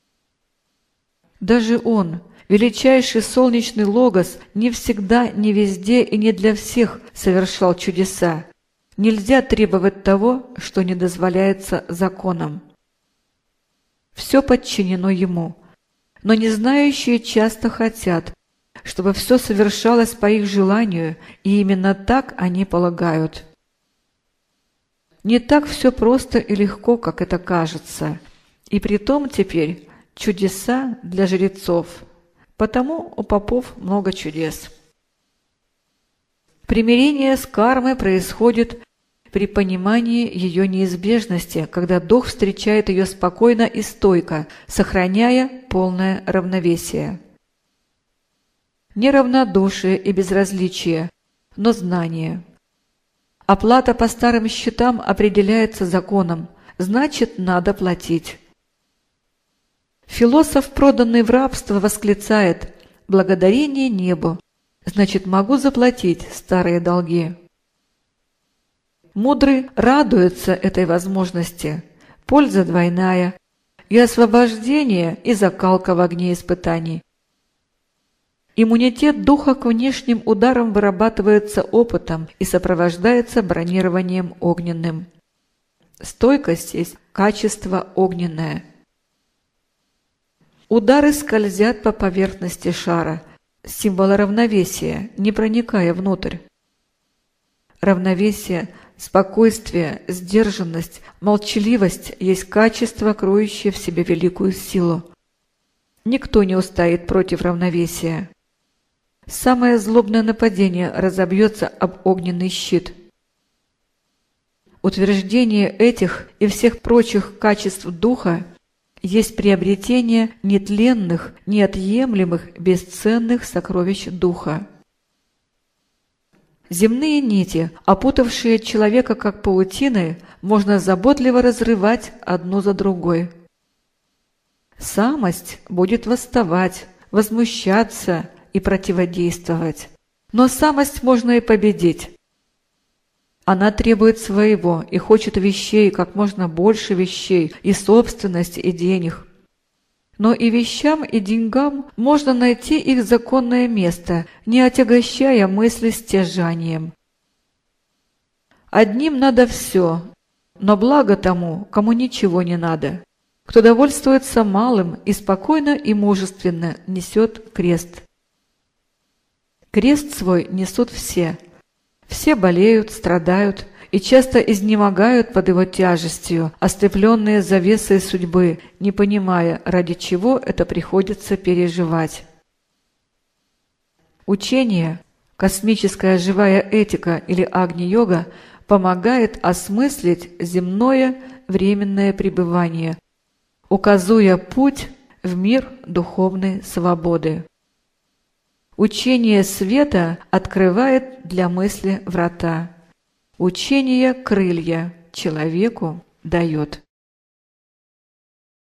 Даже Он, величайший солнечный логос, не всегда, не везде и не для всех совершал чудеса. Нельзя требовать того, что не дозволяется законам. Все подчинено Ему, но незнающие часто хотят, чтобы все совершалось по их желанию, и именно так они полагают. Не так все просто и легко, как это кажется, и притом теперь чудеса для жрецов, потому у попов много чудес. Примирение с кармой происходит при понимании ее неизбежности, когда дух встречает ее спокойно и стойко, сохраняя полное равновесие. Не равнодушие и безразличие, но знание. Оплата по старым счетам определяется законом, значит, надо платить. Философ, проданный в рабство, восклицает: «Благодарение небу, значит, могу заплатить старые долги». Мудрый радуется этой возможности, польза двойная, и освобождение, и закалка в огне испытаний. Иммунитет духа к внешним ударам вырабатывается опытом и сопровождается бронированием огненным. Стойкость есть качество огненное. Удары скользят по поверхности шара, символа равновесия, не проникая внутрь. Равновесие, спокойствие, сдержанность, молчаливость есть качества, кроющие в себе великую силу. Никто не устоит против равновесия. Самое злобное нападение разобьется об огненный щит. Утверждение этих и всех прочих качеств духа есть приобретение нетленных, неотъемлемых, бесценных сокровищ духа. Земные нити, опутавшие человека как паутины, можно заботливо разрывать одну за другой. Самость будет восставать, возмущаться и противодействовать. Но самость можно и победить. Она требует своего и хочет вещей, как можно больше вещей, и собственности, и денег. Но и вещам, и деньгам можно найти их законное место, не отягощая мысли стяжанием. Одним надо все, но благо тому, кому ничего не надо, кто довольствуется малым и спокойно и мужественно несет крест. Крест свой несут все. Все болеют, страдают и часто изнемогают под его тяжестью, ослепленные завесой судьбы, не понимая, ради чего это приходится переживать. Учение, космическая живая этика или агни-йога помогает осмыслить земное временное пребывание, указуя путь в мир духовной свободы. Учение света открывает для мысли врата. Учение крылья человеку дает.